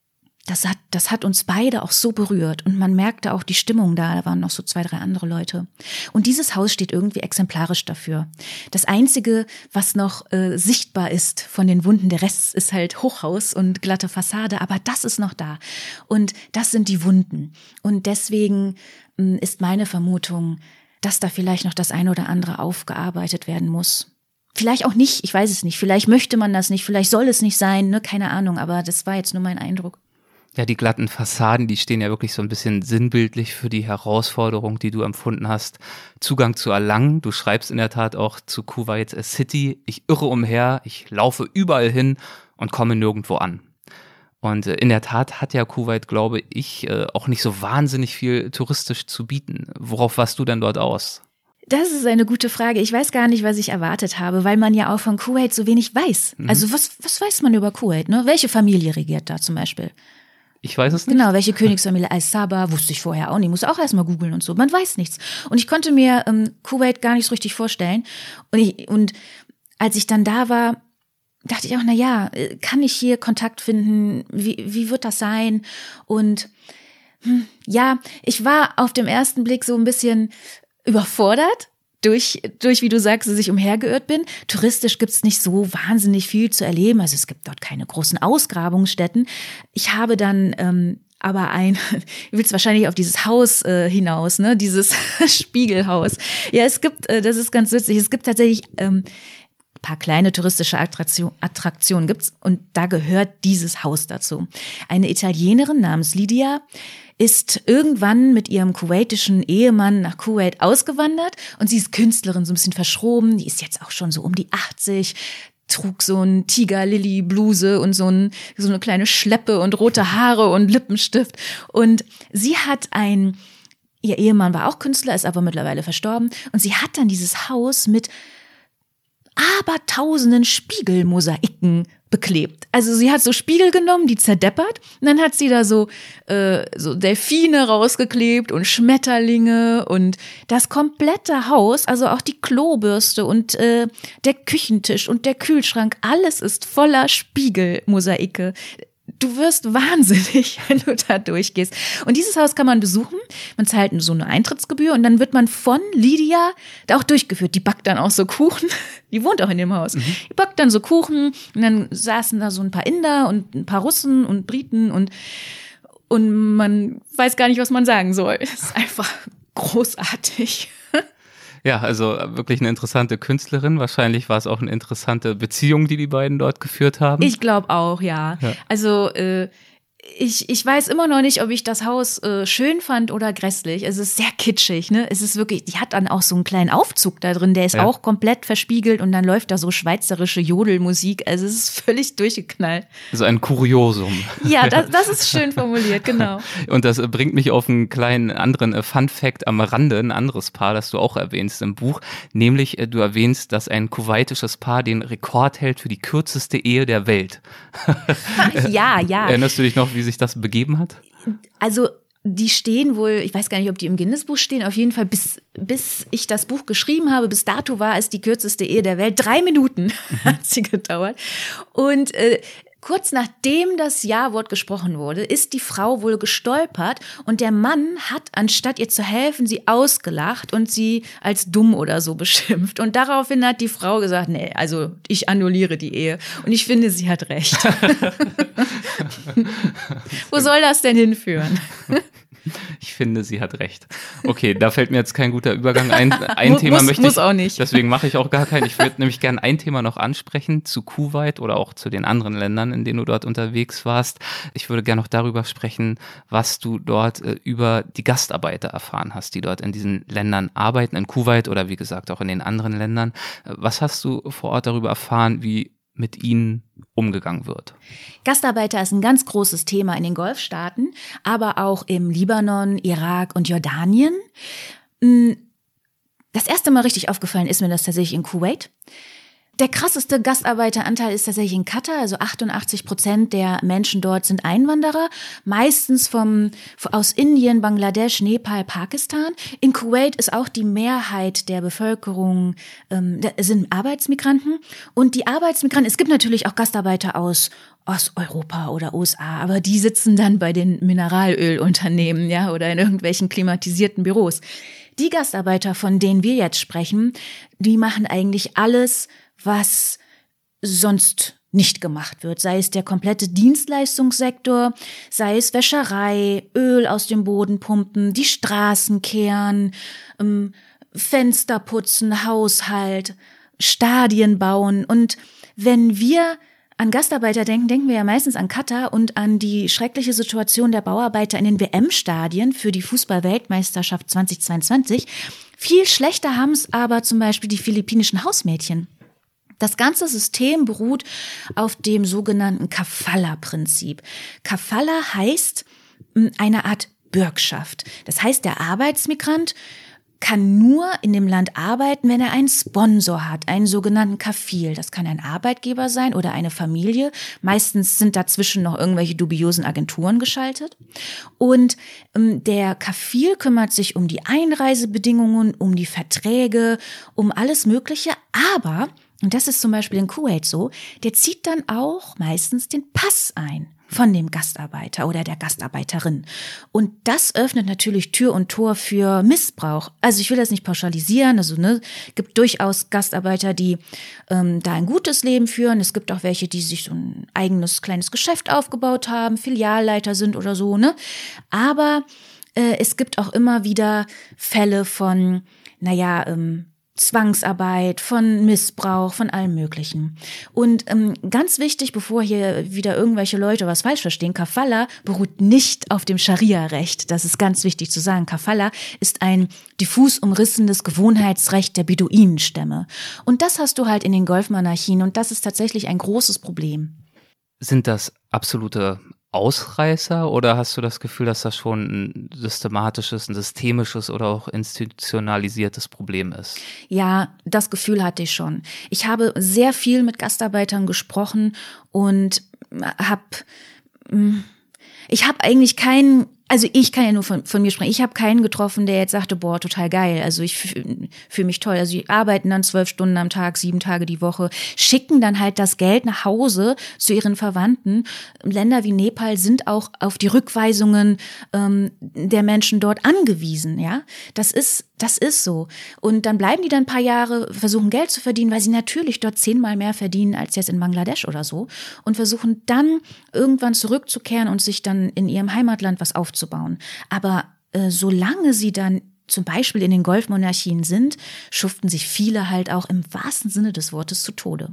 Speaker 2: das hat, das hat uns beide auch so berührt und man merkte auch die Stimmung da, da waren noch so zwei, drei andere Leute. Und dieses Haus steht irgendwie exemplarisch dafür. Das Einzige, was noch äh, sichtbar ist von den Wunden, der Rest ist halt Hochhaus und glatte Fassade, aber das ist noch da. Und das sind die Wunden. Und deswegen äh, ist meine Vermutung, dass da vielleicht noch das eine oder andere aufgearbeitet werden muss. Vielleicht auch nicht, ich weiß es nicht. Vielleicht möchte man das nicht, vielleicht soll es nicht sein, ne? Keine Ahnung, aber das war jetzt nur mein Eindruck.
Speaker 1: Ja, die glatten Fassaden, die stehen ja wirklich so ein bisschen sinnbildlich für die Herausforderung, die du empfunden hast, Zugang zu erlangen. Du schreibst in der Tat auch zu Kuwait City, ich irre umher, ich laufe überall hin und komme nirgendwo an. Und in der Tat hat ja Kuwait, glaube ich, auch nicht so wahnsinnig viel touristisch zu bieten. Worauf warst du denn dort aus?
Speaker 2: Das ist eine gute Frage. Ich weiß gar nicht, was ich erwartet habe, weil man ja auch von Kuwait so wenig weiß. Mhm. Also was, was weiß man über Kuwait? Ne? Welche Familie regiert da zum Beispiel?
Speaker 1: Ich weiß es nicht.
Speaker 2: Genau, welche Königsfamilie? Al-Sabah, wusste ich vorher auch nicht. Muss auch erstmal googeln und so. Man weiß nichts. Und ich konnte mir ähm, Kuwait gar nicht so richtig vorstellen. Und, ich, und als ich dann da war, dachte ich auch, na ja, kann ich hier Kontakt finden? Wie, wie wird das sein? Und hm, ja, ich war auf dem ersten Blick so ein bisschen überfordert. Durch, durch, wie du sagst, dass ich umhergeirrt bin. Touristisch gibt's nicht so wahnsinnig viel zu erleben. Also es gibt dort keine großen Ausgrabungsstätten. Ich habe dann ähm, aber ein, du willst wahrscheinlich auf dieses Haus äh, hinaus, ne? Dieses Spiegelhaus. Ja, es gibt, äh, das ist ganz witzig, es gibt tatsächlich ähm, ein paar kleine touristische Attraktion, Attraktionen gibt's und da gehört dieses Haus dazu. Eine Italienerin namens Lydia ist irgendwann mit ihrem kuwaitischen Ehemann nach Kuwait ausgewandert und sie ist Künstlerin, so ein bisschen verschroben, die ist jetzt auch schon so um die achtzig, trug so ein Tiger-Lily-Bluse und so, ein, so eine kleine Schleppe und rote Haare und Lippenstift und sie hat ein, ihr Ehemann war auch Künstler, ist aber mittlerweile verstorben und sie hat dann dieses Haus mit abertausenden Spiegelmosaiken beklebt. Also sie hat so Spiegel genommen, die zerdeppert und dann hat sie da so, äh, so Delfine rausgeklebt und Schmetterlinge und das komplette Haus, also auch die Klobürste und äh, der Küchentisch und der Kühlschrank, alles ist voller Spiegelmosaike. Du wirst wahnsinnig, wenn du da durchgehst. Und dieses Haus kann man besuchen. Man zahlt so eine Eintrittsgebühr und dann wird man von Lydia da auch durchgeführt. Die backt dann auch so Kuchen. Die wohnt auch in dem Haus. Mhm. Die backt dann so Kuchen und dann saßen da so ein paar Inder und ein paar Russen und Briten und, und man weiß gar nicht, was man sagen soll. Es ist einfach großartig.
Speaker 1: Ja, also wirklich eine interessante Künstlerin. Wahrscheinlich war es auch eine interessante Beziehung, die die beiden dort geführt haben.
Speaker 2: Ich glaube auch, ja. ja. Also äh, ich ich weiß immer noch nicht, ob ich das Haus äh, schön fand oder grässlich. Es ist sehr kitschig, ne? Es ist wirklich, die hat dann auch so einen kleinen Aufzug da drin, der ist ja. auch komplett verspiegelt und dann läuft da so schweizerische Jodelmusik. Also es ist völlig durchgeknallt.
Speaker 1: So ein Kuriosum.
Speaker 2: Ja, das, das ist schön formuliert, genau.
Speaker 1: Und das bringt mich auf einen kleinen anderen Fun-Fact am Rande, ein anderes Paar, das du auch erwähnst im Buch. Nämlich, du erwähnst, dass ein kuwaitisches Paar den Rekord hält für die kürzeste Ehe der Welt.
Speaker 2: Ja, ja.
Speaker 1: Erinnerst du dich noch, wie sich das begeben hat? Also
Speaker 2: die stehen wohl, ich weiß gar nicht, ob die im Guinness-Buch stehen, auf jeden Fall bis, bis ich das Buch geschrieben habe, bis dato war es die kürzeste Ehe der Welt. Drei Minuten mhm. hat sie gedauert. Und äh, kurz nachdem das Ja-Wort gesprochen wurde, ist die Frau wohl gestolpert und der Mann hat, anstatt ihr zu helfen, sie ausgelacht und sie als dumm oder so beschimpft. Und daraufhin hat die Frau gesagt, nee, also ich annulliere die Ehe. Und ich finde, sie hat recht. Wo soll das denn hinführen?
Speaker 1: Ich finde, sie hat recht. Okay, da fällt mir jetzt kein guter Übergang ein. Ein
Speaker 2: muss,
Speaker 1: Thema
Speaker 2: muss,
Speaker 1: möchte
Speaker 2: muss
Speaker 1: ich,
Speaker 2: auch nicht.
Speaker 1: Deswegen mache ich auch gar keinen. Ich würde nämlich gerne ein Thema noch ansprechen zu Kuwait oder auch zu den anderen Ländern, in denen du dort unterwegs warst. Ich würde gerne noch darüber sprechen, was du dort äh, über die Gastarbeiter erfahren hast, die dort in diesen Ländern arbeiten, in Kuwait oder wie gesagt auch in den anderen Ländern. Was hast du vor Ort darüber erfahren, wie mit ihnen umgegangen wird.
Speaker 2: Gastarbeiter ist ein ganz großes Thema in den Golfstaaten, aber auch im Libanon, Irak und Jordanien. Das erste Mal richtig aufgefallen ist mir das tatsächlich in Kuwait. Der krasseste Gastarbeiteranteil ist tatsächlich in Katar, also achtundachtzig Prozent der Menschen dort sind Einwanderer, meistens vom, aus Indien, Bangladesch, Nepal, Pakistan. In Kuwait ist auch die Mehrheit der Bevölkerung, ähm, sind Arbeitsmigranten. Und die Arbeitsmigranten, es gibt natürlich auch Gastarbeiter aus Osteuropa oder U S A, aber die sitzen dann bei den Mineralölunternehmen, ja, oder in irgendwelchen klimatisierten Büros. Die Gastarbeiter, von denen wir jetzt sprechen, die machen eigentlich alles, was sonst nicht gemacht wird. Sei es der komplette Dienstleistungssektor, sei es Wäscherei, Öl aus dem Boden pumpen, die Straßen kehren, ähm, Fenster putzen, Haushalt, Stadien bauen. Und wenn wir an Gastarbeiter denken, denken wir ja meistens an Katar und an die schreckliche Situation der Bauarbeiter in den W M-Stadien für die Fußball-Weltmeisterschaft zwanzig zweiundzwanzig. Viel schlechter haben es aber zum Beispiel die philippinischen Hausmädchen. Das ganze System beruht auf dem sogenannten Kafala-Prinzip. Kafala heißt eine Art Bürgschaft. Das heißt, der Arbeitsmigrant kann nur in dem Land arbeiten, wenn er einen Sponsor hat, einen sogenannten Kafil. Das kann ein Arbeitgeber sein oder eine Familie. Meistens sind dazwischen noch irgendwelche dubiosen Agenturen geschaltet. Und ähm, der Kafil kümmert sich um die Einreisebedingungen, um die Verträge, um alles Mögliche. Aber, und das ist zum Beispiel in Kuwait so, der zieht dann auch meistens den Pass ein von dem Gastarbeiter oder der Gastarbeiterin. Und das öffnet natürlich Tür und Tor für Missbrauch. Also ich will das nicht pauschalisieren, also ne, gibt durchaus Gastarbeiter, die ähm, da ein gutes Leben führen. Es gibt auch welche, die sich so ein eigenes kleines Geschäft aufgebaut haben, Filialleiter sind oder so, ne? Aber äh, es gibt auch immer wieder Fälle von, naja, ähm, Zwangsarbeit, von Missbrauch, von allem Möglichen. Und ähm, ganz wichtig, bevor hier wieder irgendwelche Leute was falsch verstehen, Kafala beruht nicht auf dem Scharia-Recht. Das ist ganz wichtig zu sagen. Kafala ist ein diffus umrissenes Gewohnheitsrecht der Beduinenstämme. Und das hast du halt in den Golfmonarchien und das ist tatsächlich ein großes Problem.
Speaker 1: Sind das absolute Ausreißer oder hast du das Gefühl, dass das schon ein systematisches, ein systemisches oder auch institutionalisiertes Problem ist?
Speaker 2: Ja, das Gefühl hatte ich schon. Ich habe sehr viel mit Gastarbeitern gesprochen und habe, ich habe eigentlich keinen, also ich kann ja nur von, von mir sprechen, ich habe keinen getroffen, der jetzt sagte, boah, total geil, also ich fühle mich toll. Also die arbeiten dann zwölf Stunden am Tag, sieben Tage die Woche, schicken dann halt das Geld nach Hause zu ihren Verwandten. Länder wie Nepal sind auch auf die Rückweisungen ähm, der Menschen dort angewiesen, ja. Das ist, das ist so. Und dann bleiben die dann ein paar Jahre, versuchen Geld zu verdienen, weil sie natürlich dort zehnmal mehr verdienen als jetzt in Bangladesch oder so und versuchen dann irgendwann zurückzukehren und sich dann in ihrem Heimatland was aufzubauen. Bauen. Aber äh, solange sie dann zum Beispiel in den Golfmonarchien sind, schuften sich viele halt auch im wahrsten Sinne des Wortes zu Tode.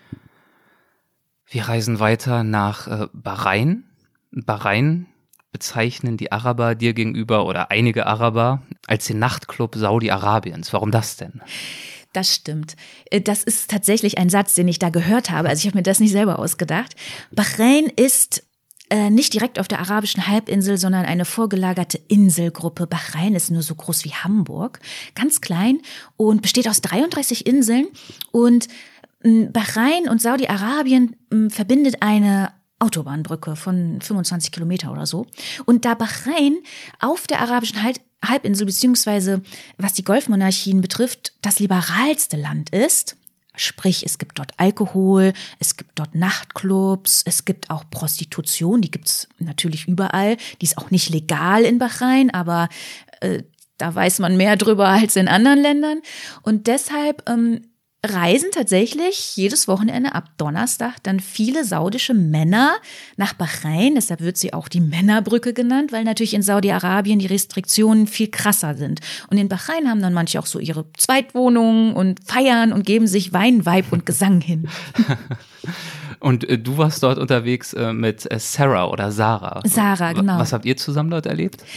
Speaker 1: Wir reisen weiter nach äh, Bahrain. Bahrain bezeichnen die Araber dir gegenüber oder einige Araber als den Nachtclub Saudi-Arabiens. Warum das denn?
Speaker 2: Das stimmt. Das ist tatsächlich ein Satz, den ich da gehört habe. Also ich habe mir das nicht selber ausgedacht. Bahrain ist nicht direkt auf der arabischen Halbinsel, sondern eine vorgelagerte Inselgruppe. Bahrain ist nur so groß wie Hamburg, ganz klein und besteht aus dreiunddreißig Inseln. Und Bahrain und Saudi-Arabien verbindet eine Autobahnbrücke von fünfundzwanzig Kilometer oder so. Und da Bahrain auf der arabischen Halbinsel, beziehungsweise was die Golfmonarchien betrifft, das liberalste Land ist, sprich, es gibt dort Alkohol, es gibt dort Nachtclubs, es gibt auch Prostitution, die gibt's natürlich überall. Die ist auch nicht legal in Bahrain, aber äh, da weiß man mehr drüber als in anderen Ländern. Und deshalb ähm, reisen tatsächlich jedes Wochenende ab Donnerstag dann viele saudische Männer nach Bahrain. Deshalb wird sie auch die Männerbrücke genannt, weil natürlich in Saudi-Arabien die Restriktionen viel krasser sind. Und in Bahrain haben dann manche auch so ihre Zweitwohnungen und feiern und geben sich Wein, Weib und Gesang hin.
Speaker 1: Und äh, du warst dort unterwegs äh, mit äh, Sarah oder Sarah.
Speaker 2: Sarah, genau.
Speaker 1: Was habt ihr zusammen dort erlebt?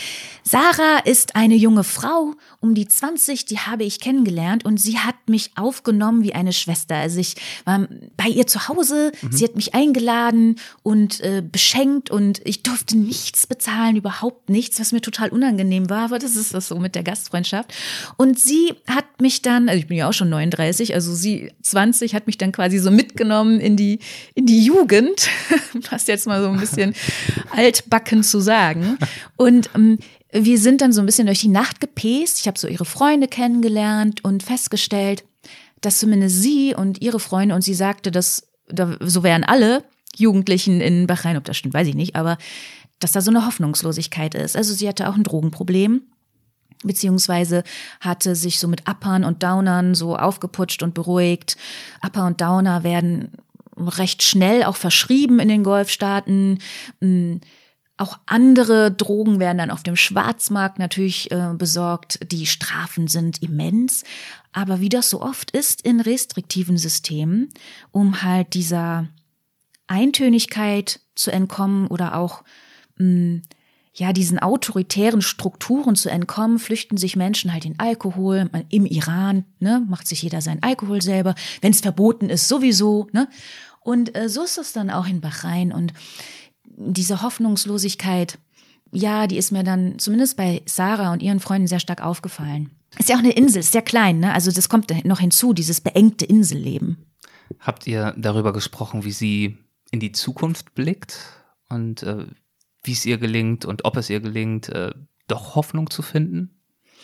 Speaker 2: Sarah ist eine junge Frau, um die zwanzig, die habe ich kennengelernt und sie hat mich aufgenommen wie eine Schwester. Also ich war bei ihr zu Hause, mhm. sie hat mich eingeladen und äh, beschenkt und ich durfte nichts bezahlen, überhaupt nichts, was mir total unangenehm war, aber das ist das so mit der Gastfreundschaft. Und sie hat mich dann, also ich bin ja auch schon neununddreißig, also sie zwanzig hat mich dann quasi so mitgenommen in die, in die Jugend, was jetzt mal so ein bisschen altbacken zu sagen. Und ähm, wir sind dann so ein bisschen durch die Nacht gepäst. Ich habe so ihre Freunde kennengelernt und festgestellt, dass zumindest sie und ihre Freunde, und sie sagte, dass da, so wären alle Jugendlichen in Bahrain, ob das stimmt, weiß ich nicht, aber dass da so eine Hoffnungslosigkeit ist. Also sie hatte auch ein Drogenproblem, beziehungsweise hatte sich so mit Uppern und Downern so aufgeputscht und beruhigt. Upper und Downer werden recht schnell auch verschrieben in den Golfstaaten. Auch andere Drogen werden dann auf dem Schwarzmarkt natürlich äh, besorgt. Die Strafen sind immens. Aber wie das so oft ist in restriktiven Systemen, um halt dieser Eintönigkeit zu entkommen oder auch mh, ja diesen autoritären Strukturen zu entkommen, flüchten sich Menschen halt in Alkohol. Im Iran ne, macht sich jeder seinen Alkohol selber, wenn es verboten ist sowieso. Ne? Und äh, so ist es dann auch in Bahrain. Und diese Hoffnungslosigkeit, ja, die ist mir dann zumindest bei Sarah und ihren Freunden sehr stark aufgefallen. Ist ja auch eine Insel, ist sehr klein, ne? Also das kommt noch hinzu, dieses beengte Inselleben.
Speaker 1: Habt ihr darüber gesprochen, wie sie in die Zukunft blickt und äh, wie es ihr gelingt und ob es ihr gelingt, äh, doch Hoffnung zu finden?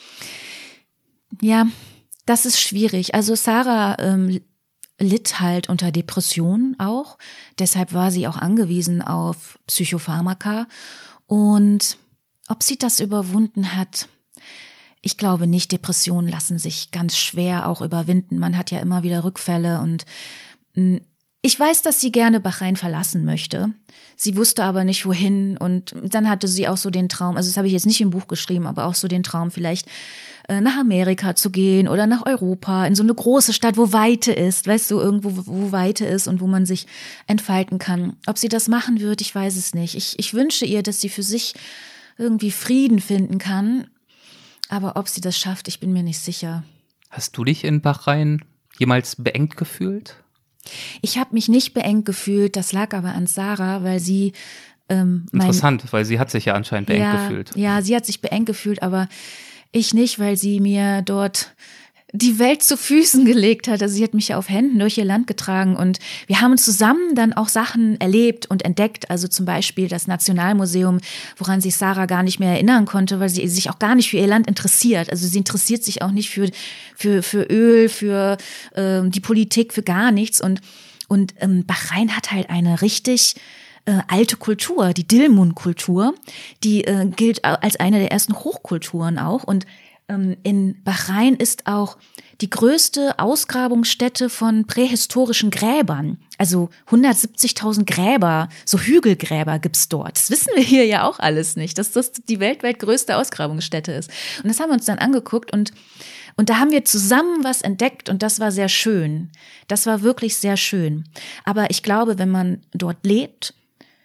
Speaker 2: Ja, das ist schwierig. Also Sarah ähm, litt halt unter Depressionen auch. Deshalb war sie auch angewiesen auf Psychopharmaka. Und ob sie das überwunden hat, ich glaube nicht. Depressionen lassen sich ganz schwer auch überwinden. Man hat ja immer wieder Rückfälle und mh, ich weiß, dass sie gerne Bahrain verlassen möchte. Sie wusste aber nicht, wohin. Und dann hatte sie auch so den Traum, also das habe ich jetzt nicht im Buch geschrieben, aber auch so den Traum, vielleicht äh, nach Amerika zu gehen oder nach Europa, in so eine große Stadt, wo Weite ist, weißt du, irgendwo, wo Weite ist und wo man sich entfalten kann. Ob sie das machen wird, ich weiß es nicht. Ich, ich wünsche ihr, dass sie für sich irgendwie Frieden finden kann. Aber ob sie das schafft, ich bin mir nicht sicher.
Speaker 1: Hast du dich in Bahrain jemals beengt gefühlt?
Speaker 2: Ich habe mich nicht beengt gefühlt, das lag aber an Sarah, weil sie ähm, mein,
Speaker 1: Interessant, weil sie hat sich ja anscheinend beengt
Speaker 2: ja,
Speaker 1: gefühlt.
Speaker 2: Ja, sie hat sich beengt gefühlt, aber ich nicht, weil sie mir dort die Welt zu Füßen gelegt hat. Also sie hat mich ja auf Händen durch ihr Land getragen und wir haben zusammen dann auch Sachen erlebt und entdeckt. Also zum Beispiel das Nationalmuseum, woran sich Sarah gar nicht mehr erinnern konnte, weil sie sich auch gar nicht für ihr Land interessiert. Also sie interessiert sich auch nicht für für für Öl, für ähm, die Politik, für gar nichts. Und und ähm, Bahrain hat halt eine richtig äh, alte Kultur, die Dilmun-Kultur, die äh, gilt als eine der ersten Hochkulturen auch. Und in Bahrain ist auch die größte Ausgrabungsstätte von prähistorischen Gräbern. Also hundertsiebzigtausend Gräber, so Hügelgräber gibt's dort. Das wissen wir hier ja auch alles nicht, dass das die weltweit größte Ausgrabungsstätte ist. Und das haben wir uns dann angeguckt und und da haben wir zusammen was entdeckt und das war sehr schön. Das war wirklich sehr schön. Aber ich glaube, wenn man dort lebt,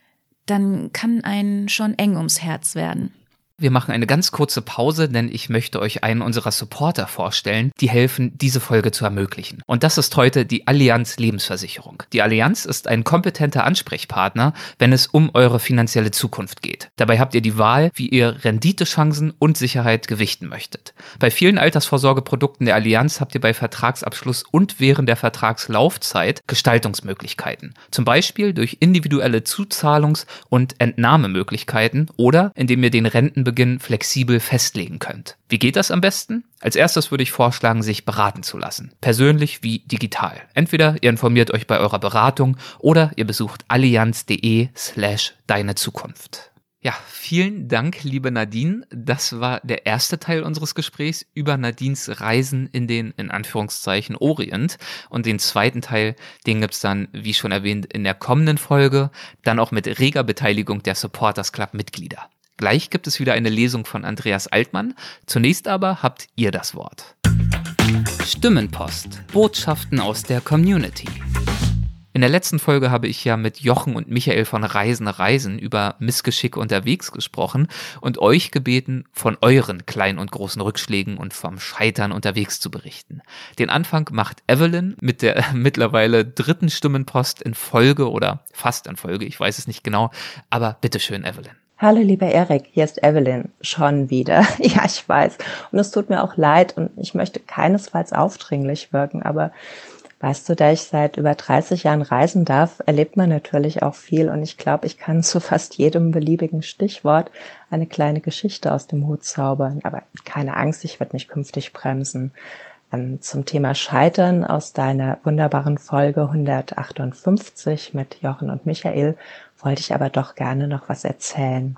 Speaker 2: dann kann einen schon eng ums Herz werden.
Speaker 1: Wir machen eine ganz kurze Pause, denn ich möchte euch einen unserer Supporter vorstellen, die helfen, diese Folge zu ermöglichen. Und das ist heute die Allianz Lebensversicherung. Die Allianz ist ein kompetenter Ansprechpartner, wenn es um eure finanzielle Zukunft geht. Dabei habt ihr die Wahl, wie ihr Renditechancen und Sicherheit gewichten möchtet. Bei vielen Altersvorsorgeprodukten der Allianz habt ihr bei Vertragsabschluss und während der Vertragslaufzeit Gestaltungsmöglichkeiten. Zum Beispiel durch individuelle Zuzahlungs- und Entnahmemöglichkeiten oder indem ihr den Renten Beginn flexibel festlegen könnt. Wie geht das am besten? Als erstes würde ich vorschlagen, sich beraten zu lassen. Persönlich wie digital. Entweder ihr informiert euch bei eurer Beratung oder ihr besucht allianz.de slash deine Zukunft. Ja, vielen Dank, liebe Nadine. Das war der erste Teil unseres Gesprächs über Nadines Reisen in den, in Anführungszeichen, Orient. Und den zweiten Teil, den gibt's dann, wie schon erwähnt, in der kommenden Folge, dann auch mit reger Beteiligung der Supporters Club Mitglieder. Gleich gibt es wieder eine Lesung von Andreas Altmann. Zunächst aber habt ihr das Wort. Stimmenpost. Botschaften aus der Community. In der letzten Folge habe ich ja mit Jochen und Michael von Reisen Reisen über Missgeschick unterwegs gesprochen und euch gebeten, von euren kleinen und großen Rückschlägen und vom Scheitern unterwegs zu berichten. Den Anfang macht Evelyn mit der mittlerweile dritten Stimmenpost in Folge oder fast in Folge, ich weiß es nicht genau, aber bitteschön, Evelyn.
Speaker 4: Hallo lieber Erik, hier ist Evelyn, schon wieder. Ja, ich weiß. Und es tut mir auch leid und ich möchte keinesfalls aufdringlich wirken, aber weißt du, da ich seit über dreißig Jahren reisen darf, erlebt man natürlich auch viel und ich glaube, ich kann zu fast jedem beliebigen Stichwort eine kleine Geschichte aus dem Hut zaubern. Aber keine Angst, ich werde mich künftig bremsen. Ähm, zum Thema Scheitern aus deiner wunderbaren Folge hundertachtundfünfzig mit Jochen und Michael wollte ich aber doch gerne noch was erzählen.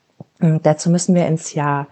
Speaker 4: Und dazu müssen wir ins Jahr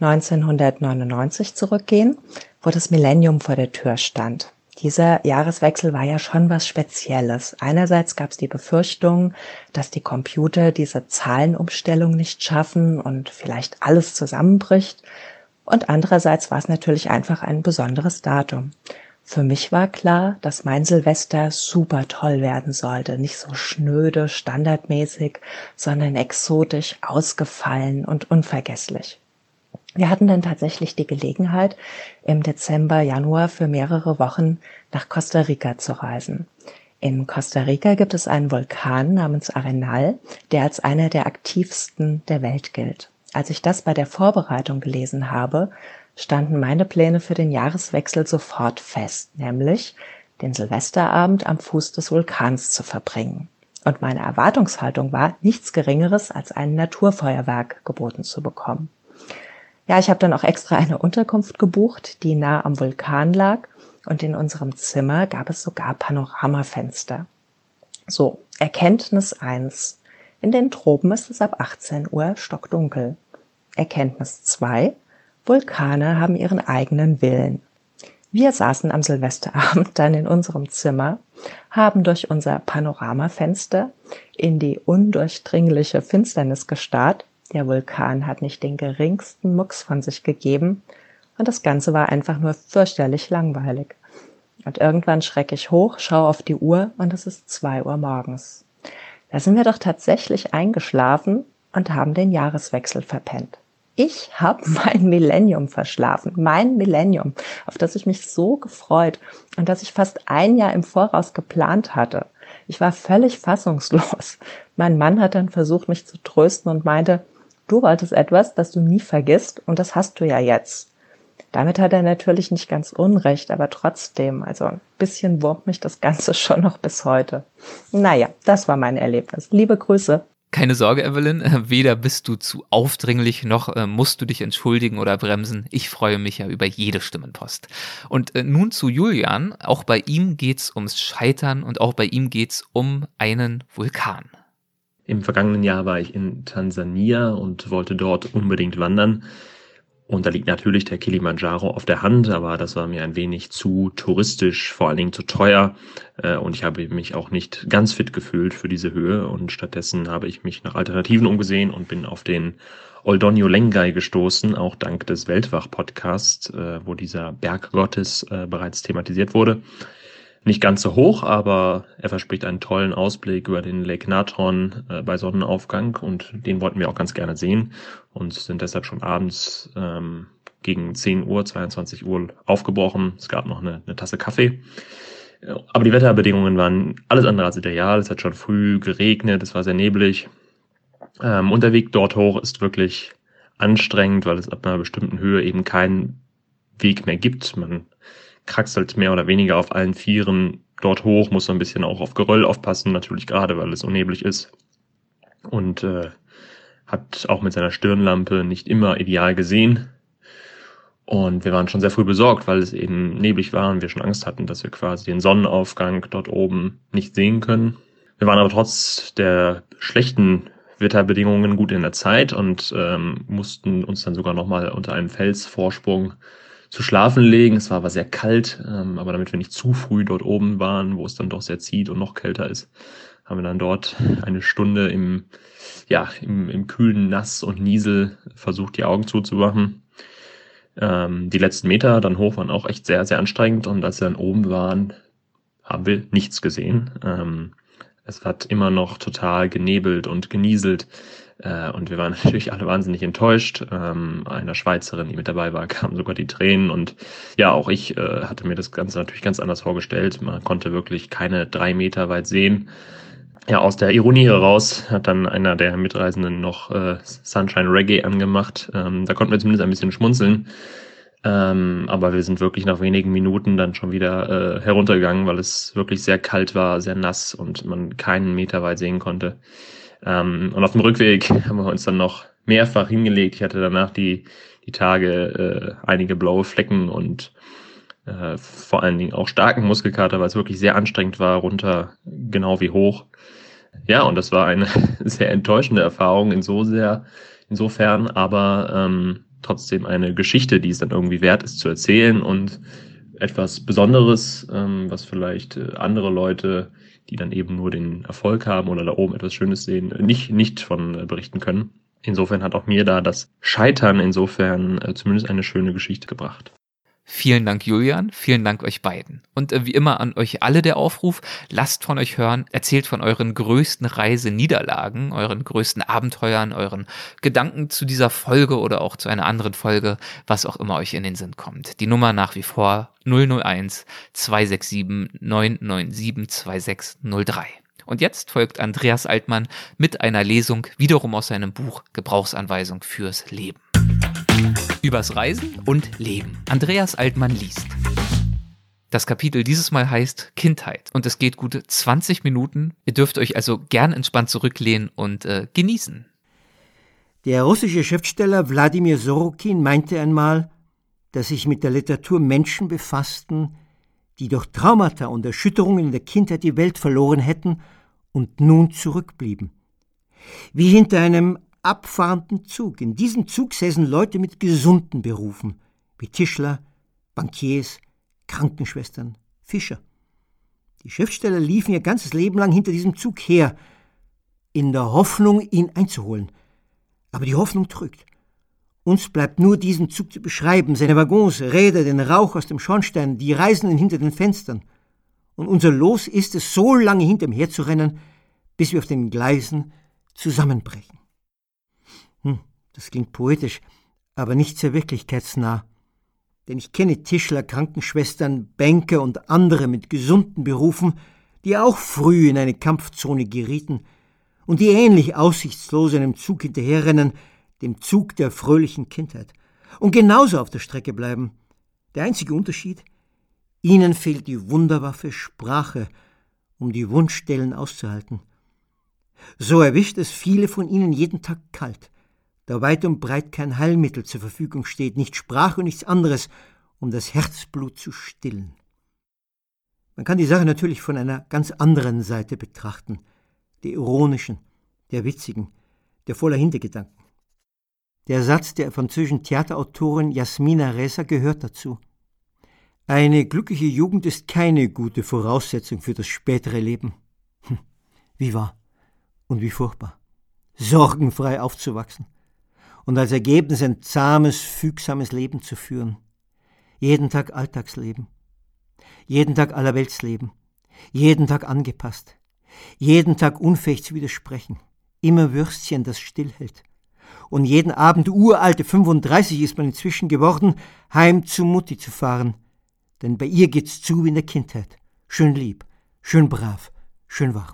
Speaker 4: neunzehnhundertneunundneunzig zurückgehen, wo das Millennium vor der Tür stand. Dieser Jahreswechsel war ja schon was Spezielles. Einerseits gab es die Befürchtung, dass die Computer diese Zahlenumstellung nicht schaffen und vielleicht alles zusammenbricht. Und andererseits war es natürlich einfach ein besonderes Datum. Für mich war klar, dass mein Silvester super toll werden sollte. Nicht so schnöde, standardmäßig, sondern exotisch, ausgefallen und unvergesslich. Wir hatten dann tatsächlich die Gelegenheit, im Dezember, Januar für mehrere Wochen nach Costa Rica zu reisen. In Costa Rica gibt es einen Vulkan namens Arenal, der als einer der aktivsten der Welt gilt. Als ich das bei der Vorbereitung gelesen habe, standen meine Pläne für den Jahreswechsel sofort fest, nämlich den Silvesterabend am Fuß des Vulkans zu verbringen. Und meine Erwartungshaltung war, nichts Geringeres als ein Naturfeuerwerk geboten zu bekommen. Ja, ich habe dann auch extra eine Unterkunft gebucht, die nah am Vulkan lag, und in unserem Zimmer gab es sogar Panoramafenster. So, Erkenntnis eins. In den Tropen ist es ab achtzehn Uhr stockdunkel. Erkenntnis zwei. Vulkane haben ihren eigenen Willen. Wir saßen am Silvesterabend dann in unserem Zimmer, haben durch unser Panoramafenster in die undurchdringliche Finsternis gestarrt. Der Vulkan hat nicht den geringsten Mucks von sich gegeben und das Ganze war einfach nur fürchterlich langweilig. Und irgendwann schrecke ich hoch, schaue auf die Uhr und es ist zwei Uhr morgens. Da sind wir doch tatsächlich eingeschlafen und haben den Jahreswechsel verpennt. Ich habe mein Millennium verschlafen, mein Millennium, auf das ich mich so gefreut und das ich fast ein Jahr im Voraus geplant hatte. Ich war völlig fassungslos. Mein Mann hat dann versucht, mich zu trösten und meinte, du wolltest etwas, das du nie vergisst und das hast du ja jetzt. Damit hat er natürlich nicht ganz unrecht, aber trotzdem, also ein bisschen wurmt mich das Ganze schon noch bis heute. Naja, das war mein Erlebnis. Liebe Grüße.
Speaker 1: Keine Sorge, Evelyn, weder bist du zu aufdringlich, noch äh, musst du dich entschuldigen oder bremsen. Ich freue mich ja über jede Stimmenpost. Und äh, nun zu Julian. Auch bei ihm geht's ums Scheitern und auch bei ihm geht's um einen Vulkan.
Speaker 5: Im vergangenen Jahr war ich in Tansania und wollte dort unbedingt wandern. Und da liegt natürlich der Kilimanjaro auf der Hand, aber das war mir ein wenig zu touristisch, vor allen Dingen zu teuer. Und ich habe mich auch nicht ganz fit gefühlt für diese Höhe. Und stattdessen habe ich mich nach Alternativen umgesehen und bin auf den Oldonyo Lengai gestoßen, auch dank des Weltwach-Podcasts, wo dieser Berg Gottes bereits thematisiert wurde. Nicht ganz so hoch, aber er verspricht einen tollen Ausblick über den Lake Natron äh, bei Sonnenaufgang und den wollten wir auch ganz gerne sehen und sind deshalb schon abends ähm, gegen zehn Uhr, zweiundzwanzig Uhr aufgebrochen. Es gab noch eine, eine Tasse Kaffee. Aber die Wetterbedingungen waren alles andere als ideal. Es hat schon früh geregnet, es war sehr neblig. Ähm, und der Weg dort hoch ist wirklich anstrengend, weil es ab einer bestimmten Höhe eben keinen Weg mehr gibt. Man kraxelt mehr oder weniger auf allen Vieren dort hoch, muss so ein bisschen auch auf Geröll aufpassen, natürlich gerade, weil es unneblig ist. Und äh, hat auch mit seiner Stirnlampe nicht immer ideal gesehen. Und wir waren schon sehr früh besorgt, weil es eben neblig war und wir schon Angst hatten, dass wir quasi den Sonnenaufgang dort oben nicht sehen können. Wir waren aber trotz der schlechten Wetterbedingungen gut in der Zeit und ähm, mussten uns dann sogar nochmal unter einem Felsvorsprung zu schlafen legen. Es war aber sehr kalt, ähm, aber damit wir nicht zu früh dort oben waren, wo es dann doch sehr zieht und noch kälter ist, haben wir dann dort eine Stunde im, ja, im, im kühlen Nass und Niesel versucht, die Augen zuzumachen. Ähm, die letzten Meter dann hoch waren auch echt sehr, sehr anstrengend und als wir dann oben waren, haben wir nichts gesehen. Ähm, es hat immer noch total genebelt und genieselt. Äh, und wir waren natürlich alle wahnsinnig enttäuscht. Ähm, einer Schweizerin, die mit dabei war, kamen sogar die Tränen. Und ja, auch ich äh, hatte mir das Ganze natürlich ganz anders vorgestellt. Man konnte wirklich keine drei Meter weit sehen. Ja, aus der Ironie heraus hat dann einer der Mitreisenden noch äh, Sunshine Reggae angemacht. Ähm, da konnten wir zumindest ein bisschen schmunzeln. Ähm, aber wir sind wirklich nach wenigen Minuten dann schon wieder äh, heruntergegangen, weil es wirklich sehr kalt war, sehr nass und man keinen Meter weit sehen konnte. Ähm, und auf dem Rückweg haben wir uns dann noch mehrfach hingelegt. Ich hatte danach die, die Tage äh, einige blaue Flecken und äh, vor allen Dingen auch starken Muskelkater, weil es wirklich sehr anstrengend war, runter genau wie hoch. Ja, und das war eine sehr enttäuschende Erfahrung inso sehr, insofern, aber ähm, trotzdem eine Geschichte, die es dann irgendwie wert ist zu erzählen und etwas Besonderes, ähm, was vielleicht äh, andere Leute, die dann eben nur den Erfolg haben oder da oben etwas Schönes sehen, nicht, nicht von äh, berichten können. Insofern hat auch mir da das Scheitern insofern äh, zumindest eine schöne Geschichte gebracht.
Speaker 1: Vielen Dank, Julian. Vielen Dank euch beiden. Und äh, wie immer an euch alle der Aufruf, lasst von euch hören, erzählt von euren größten Reiseniederlagen, euren größten Abenteuern, euren Gedanken zu dieser Folge oder auch zu einer anderen Folge, was auch immer euch in den Sinn kommt. Die Nummer nach wie vor null null eins zwei sechs sieben neun neun sieben zwei sechs null drei. Und jetzt folgt Andreas Altmann mit einer Lesung wiederum aus seinem Buch Gebrauchsanweisung fürs Leben. Übers Reisen und Leben. Andreas Altmann liest. Das Kapitel dieses Mal heißt Kindheit und es geht gute zwanzig Minuten. Ihr dürft euch also gern entspannt zurücklehnen und äh, genießen.
Speaker 6: Der russische Schriftsteller Wladimir Sorokin meinte einmal, dass sich mit der Literatur Menschen befassten, die durch Traumata und Erschütterungen in der Kindheit die Welt verloren hätten und nun zurückblieben. Wie hinter einem abfahrenden Zug. In diesem Zug säßen Leute mit gesunden Berufen, wie Tischler, Bankiers, Krankenschwestern, Fischer. Die Schriftsteller liefen ihr ganzes Leben lang hinter diesem Zug her, in der Hoffnung, ihn einzuholen. Aber die Hoffnung trügt. Uns bleibt nur, diesen Zug zu beschreiben, seine Waggons, Räder, den Rauch aus dem Schornstein, die Reisenden hinter den Fenstern. Und unser Los ist es, so lange hinter ihm herzurennen, bis wir auf den Gleisen zusammenbrechen. Hm, das klingt poetisch, aber nicht sehr wirklichkeitsnah. Denn ich kenne Tischler, Krankenschwestern, Banker und andere mit gesunden Berufen, die auch früh in eine Kampfzone gerieten und die ähnlich aussichtslos einem Zug hinterherrennen, dem Zug der fröhlichen Kindheit, und genauso auf der Strecke bleiben. Der einzige Unterschied: ihnen fehlt die Wunderwaffe Sprache, um die Wunschstellen auszuhalten. So erwischt es viele von ihnen jeden Tag kalt, da weit und breit kein Heilmittel zur Verfügung steht, nicht Sprache und nichts anderes, um das Herzblut zu stillen. Man kann die Sache natürlich von einer ganz anderen Seite betrachten, der ironischen, der witzigen, der voller Hintergedanken. Der Satz der französischen Theaterautorin Yasmina Reza gehört dazu. Eine glückliche Jugend ist keine gute Voraussetzung für das spätere Leben. Hm, wie wahr und wie furchtbar, sorgenfrei aufzuwachsen und als Ergebnis ein zahmes, fügsames Leben zu führen. Jeden Tag Alltagsleben, jeden Tag allerweltsleben, jeden Tag angepasst, jeden Tag unfähig zu widersprechen, immer Würstchen, das stillhält. Und jeden Abend, uralte fünfunddreißig ist man inzwischen geworden, heim zu Mutti zu fahren. Denn bei ihr geht's zu wie in der Kindheit. Schön lieb, schön brav, schön warm.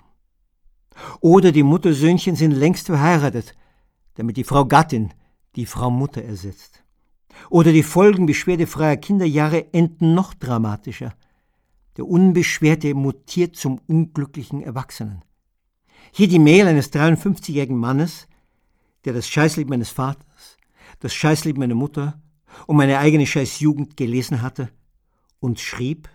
Speaker 6: Oder die Muttersöhnchen sind längst verheiratet, damit die Frau Gattin die Frau Mutter ersetzt. Oder die Folgen beschwerdefreier Kinderjahre enden noch dramatischer. Der Unbeschwerte mutiert zum unglücklichen Erwachsenen. Hier die Mail eines dreiundfünfzigjährigen Mannes, der das Scheißleben meines Vaters, das Scheißleben meiner Mutter und meine eigene Scheißjugend gelesen hatte und schrieb: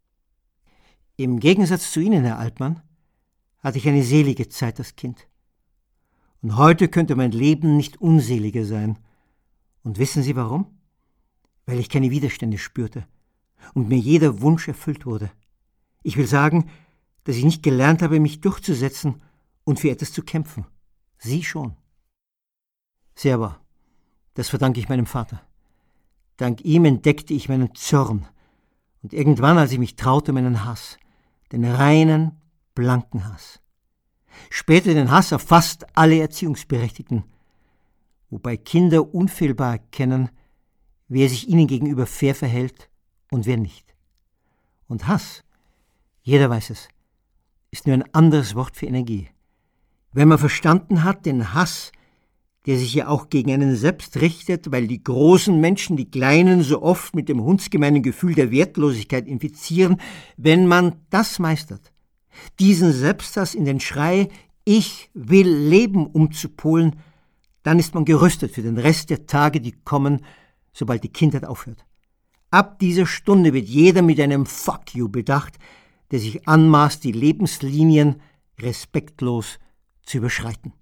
Speaker 6: Im Gegensatz zu Ihnen, Herr Altmann, hatte ich eine selige Zeit als Kind. Und heute könnte mein Leben nicht unseliger sein. Und wissen Sie warum? Weil ich keine Widerstände spürte und mir jeder Wunsch erfüllt wurde. Ich will sagen, dass ich nicht gelernt habe, mich durchzusetzen und für etwas zu kämpfen. Sie schon. Sehr wahr. Das verdanke ich meinem Vater. Dank ihm entdeckte ich meinen Zorn und irgendwann, als ich mich traute, meinen Hass. den reinen, blanken Hass. Später den Hass auf fast alle Erziehungsberechtigten, wobei Kinder unfehlbar erkennen, wer sich ihnen gegenüber fair verhält und wer nicht. Und Hass, jeder weiß es, ist nur ein anderes Wort für Energie. Wenn man verstanden hat, den Hass, der sich ja auch gegen einen selbst richtet, weil die großen Menschen die Kleinen so oft mit dem hundsgemeinen Gefühl der Wertlosigkeit infizieren, wenn man das meistert, diesen Selbsthass in den Schrei »Ich will leben« umzupolen, dann ist man gerüstet für den Rest der Tage, die kommen, sobald die Kindheit aufhört. Ab dieser Stunde wird jeder mit einem Fuck you bedacht, der sich anmaßt, die Lebenslinien respektlos zu überschreiten.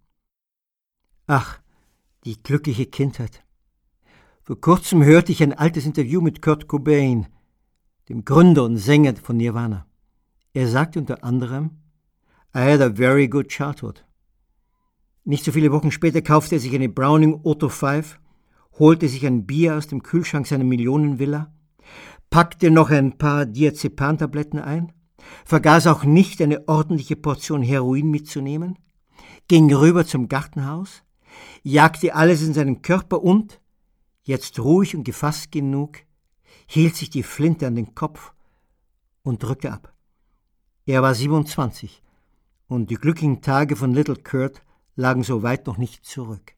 Speaker 6: Ach, die glückliche Kindheit. Vor kurzem hörte ich ein altes Interview mit Kurt Cobain, dem Gründer und Sänger von Nirvana. Er sagte unter anderem, I had a very good childhood. Nicht so viele Wochen später kaufte er sich eine Browning Otto fünf, holte sich ein Bier aus dem Kühlschrank seiner Millionenvilla, packte noch ein paar Diazepam-Tabletten ein, vergaß auch nicht, eine ordentliche Portion Heroin mitzunehmen, ging rüber zum Gartenhaus, jagte alles in seinen Körper und, jetzt ruhig und gefasst genug, hielt sich die Flinte an den Kopf und drückte ab. Er war siebenundzwanzig und die glücklichen Tage von Little Kurt lagen so weit noch nicht zurück.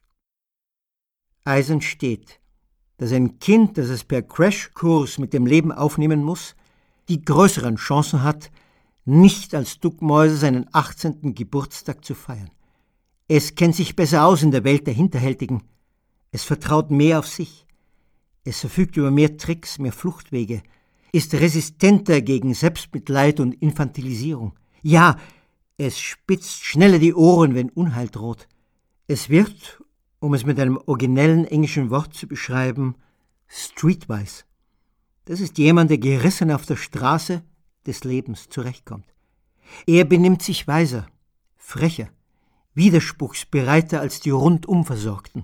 Speaker 6: Eisern steht, dass ein Kind, das es per Crashkurs mit dem Leben aufnehmen muss, die größeren Chancen hat, nicht als Duckmäuse seinen achtzehnten Geburtstag zu feiern. Es kennt sich besser aus in der Welt der Hinterhältigen. Es vertraut mehr auf sich. Es verfügt über mehr Tricks, mehr Fluchtwege, ist resistenter gegen Selbstmitleid und Infantilisierung. Ja, es spitzt schneller die Ohren, wenn Unheil droht. Es wird, um es mit einem originellen englischen Wort zu beschreiben, streetwise. Das ist jemand, der gerissen auf der Straße des Lebens zurechtkommt. Er benimmt sich weiser, frecher, widerspruchsbereiter als die rundum Versorgten.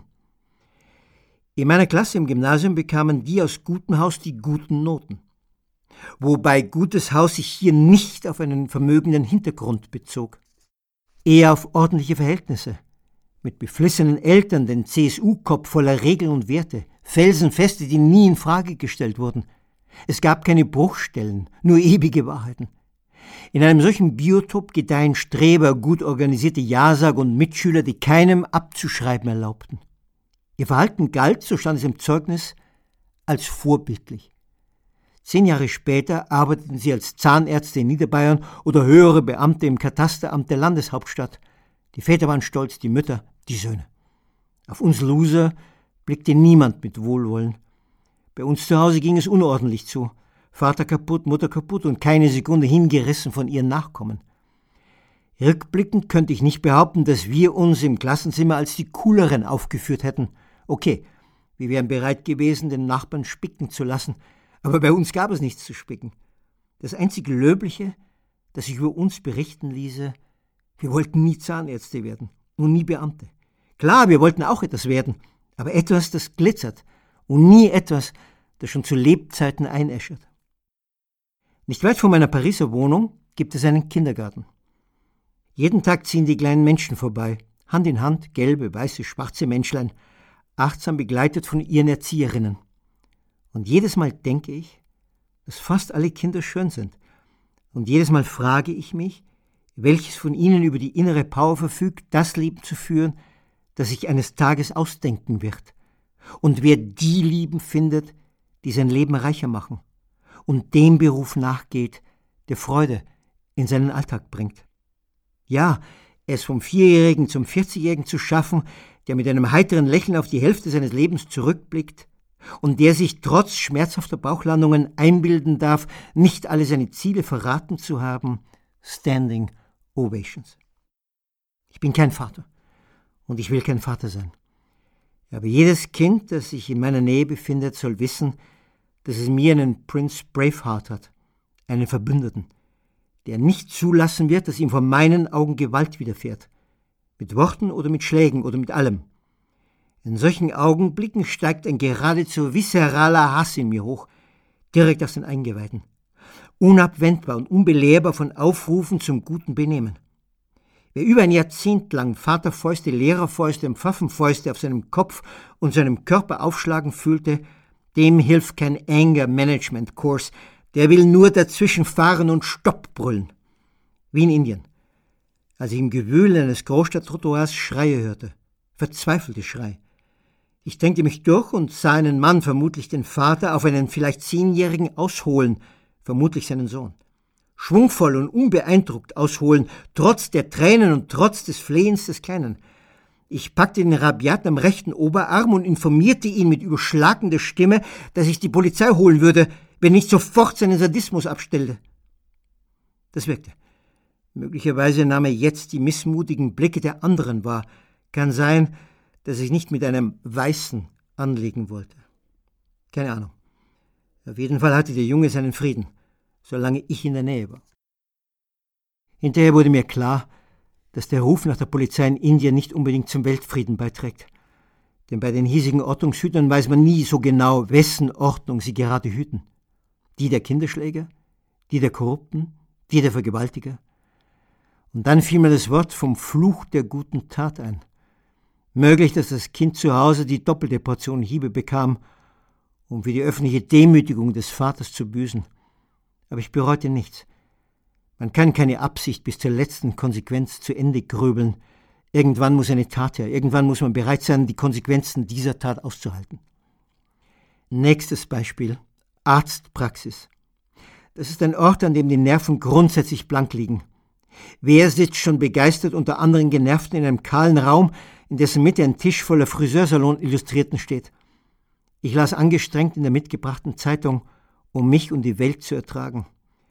Speaker 6: In meiner Klasse im Gymnasium bekamen die aus gutem Haus die guten Noten. Wobei gutes Haus sich hier nicht auf einen vermögenden Hintergrund bezog, eher auf ordentliche Verhältnisse, mit beflissenen Eltern, den C S U-Kopf voller Regeln und Werte, Felsenfeste, die nie in Frage gestellt wurden. Es gab keine Bruchstellen, nur ewige Wahrheiten. In einem solchen Biotop gedeihen Streber, gut organisierte Ja-Sager und Mitschüler, die keinem abzuschreiben erlaubten. Ihr Verhalten galt, so stand es im Zeugnis, als vorbildlich. Zehn Jahre später arbeiteten sie als Zahnärzte in Niederbayern oder höhere Beamte im Katasteramt der Landeshauptstadt. Die Väter waren stolz, die Mütter, die Söhne. Auf uns Loser blickte niemand mit Wohlwollen. Bei uns zu Hause ging es unordentlich zu. Vater kaputt, Mutter kaputt und keine Sekunde hingerissen von ihren Nachkommen. Rückblickend könnte ich nicht behaupten, dass wir uns im Klassenzimmer als die Cooleren aufgeführt hätten. Okay, wir wären bereit gewesen, den Nachbarn spicken zu lassen, aber bei uns gab es nichts zu spicken. Das einzige Löbliche, das sich über uns berichten ließe, wir wollten nie Zahnärzte werden und nie Beamte. Klar, wir wollten auch etwas werden, aber etwas, das glitzert und nie etwas, das schon zu Lebzeiten einäschert. Nicht weit von meiner Pariser Wohnung gibt es einen Kindergarten. Jeden Tag ziehen die kleinen Menschen vorbei, Hand in Hand, gelbe, weiße, schwarze Menschlein, achtsam begleitet von ihren Erzieherinnen. Und jedes Mal denke ich, dass fast alle Kinder schön sind. Und jedes Mal frage ich mich, welches von ihnen über die innere Power verfügt, das Leben zu führen, das sich eines Tages ausdenken wird. Und wer die Lieben findet, die sein Leben reicher machen und dem Beruf nachgeht, der Freude in seinen Alltag bringt. Ja, es vom Vierjährigen zum vierzigjährigen zu schaffen, der mit einem heiteren Lächeln auf die Hälfte seines Lebens zurückblickt und der sich trotz schmerzhafter Bauchlandungen einbilden darf, nicht alle seine Ziele verraten zu haben, Standing Ovations. Ich bin kein Vater und ich will kein Vater sein. Aber jedes Kind, das sich in meiner Nähe befindet, soll wissen, dass es mir einen Prince Braveheart hat, einen Verbündeten, der nicht zulassen wird, dass ihm vor meinen Augen Gewalt widerfährt, mit Worten oder mit Schlägen oder mit allem. In solchen Augenblicken steigt ein geradezu viszeraler Hass in mir hoch, direkt aus den Eingeweiden. unabwendbar und unbelehrbar von Aufrufen zum guten Benehmen. Wer über ein Jahrzehnt lang Vaterfäuste, Lehrerfäuste und Pfaffenfäuste auf seinem Kopf und seinem Körper aufschlagen fühlte, dem hilft kein Anger-Management-Kurs, der will nur dazwischen fahren und Stopp brüllen. Wie in Indien, als ich im Gewühl eines Großstadttrottoirs Schreie hörte, verzweifelte Schrei. Ich drängte mich durch und sah einen Mann, vermutlich den Vater, auf einen vielleicht Zehnjährigen ausholen, vermutlich seinen Sohn. Schwungvoll und unbeeindruckt ausholen, trotz der Tränen und trotz des Flehens des Kleinen. Ich packte den Rabiaten am rechten Oberarm und informierte ihn mit überschlagender Stimme, dass ich die Polizei holen würde, wenn nicht sofort seinen Sadismus abstellte. Das wirkte. Möglicherweise nahm er jetzt die missmutigen Blicke der anderen wahr. Kann sein, dass ich nicht mit einem Weißen anlegen wollte. Keine Ahnung. Auf jeden Fall hatte der Junge seinen Frieden, solange ich in der Nähe war. Hinterher wurde mir klar, dass der Ruf nach der Polizei in Indien nicht unbedingt zum Weltfrieden beiträgt. Denn bei den hiesigen Ordnungshütern weiß man nie so genau, wessen Ordnung sie gerade hüten. Die der Kinderschläger, die der Korrupten, die der Vergewaltiger. Und dann fiel mir das Wort vom Fluch der guten Tat ein. Möglich, dass das Kind zu Hause die doppelte Portion Hiebe bekam, um für die öffentliche Demütigung des Vaters zu büßen. Aber ich bereute nichts. Man kann keine Absicht bis zur letzten Konsequenz zu Ende grübeln. Irgendwann muss eine Tat her. Irgendwann muss man bereit sein, die Konsequenzen dieser Tat auszuhalten. Nächstes Beispiel. Arztpraxis. Das ist ein Ort, an dem die Nerven grundsätzlich blank liegen. Wer sitzt schon begeistert unter anderen Genervten in einem kahlen Raum, in dessen Mitte ein Tisch voller Friseursalon-Illustrierten steht? Ich las angestrengt in der mitgebrachten Zeitung, um mich und die Welt zu ertragen.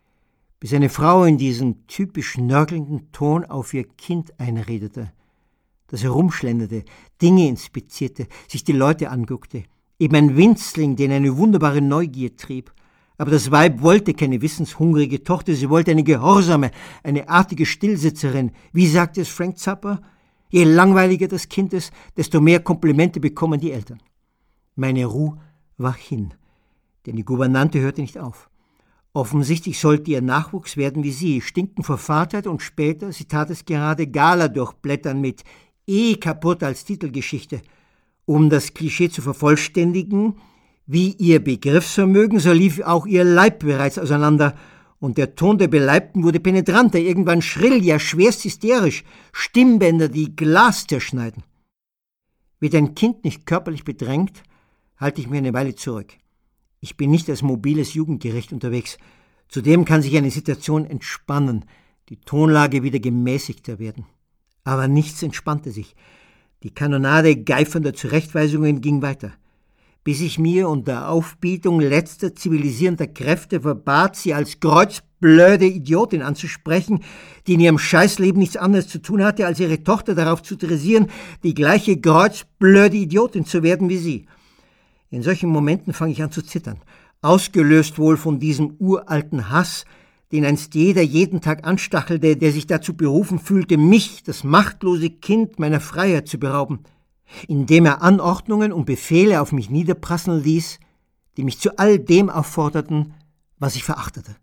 Speaker 6: Bis eine Frau in diesem typisch nörgelnden Ton auf ihr Kind einredete, das herumschlenderte, Dinge inspizierte, sich die Leute anguckte. Eben ein Winzling, den eine wunderbare Neugier trieb. Aber das Weib wollte keine wissenshungrige Tochter, sie wollte eine gehorsame, eine artige Stillsitzerin. Wie sagte es Frank Zappa? Je langweiliger das Kind ist, desto mehr Komplimente bekommen die Eltern. Meine Ruhe war hin, denn die Gouvernante hörte nicht auf. Offensichtlich sollte ihr Nachwuchs werden wie sie, stinken vor Vaterheit und später, sie tat es gerade, Gala durchblättern mit eh kaputt als Titelgeschichte. Um das Klischee zu vervollständigen, wie ihr Begriffsvermögen, so lief auch ihr Leib bereits auseinander, und der Ton der Beleibten wurde penetranter, irgendwann schrill, ja schwerst hysterisch, Stimmbänder, die Glas zerschneiden. Wird ein Kind nicht körperlich bedrängt, halte ich mir eine Weile zurück. Ich bin nicht als mobiles Jugendgericht unterwegs. Zudem kann sich eine Situation entspannen, die Tonlage wieder gemäßigter werden. Aber nichts entspannte sich. Die Kanonade geifernder Zurechtweisungen ging weiter, bis ich mir unter Aufbietung letzter zivilisierender Kräfte verbat, sie als kreuzblöde Idiotin anzusprechen, die in ihrem Scheißleben nichts anderes zu tun hatte, als ihre Tochter darauf zu dressieren, die gleiche kreuzblöde Idiotin zu werden wie sie. In solchen Momenten fange ich an zu zittern, ausgelöst wohl von diesem uralten Hass, den einst jeder jeden Tag anstachelte, der sich dazu berufen fühlte, mich, das machtlose Kind, meiner Freiheit zu berauben, indem er Anordnungen und Befehle auf mich niederprasseln ließ, die mich zu all dem aufforderten, was ich verachtete.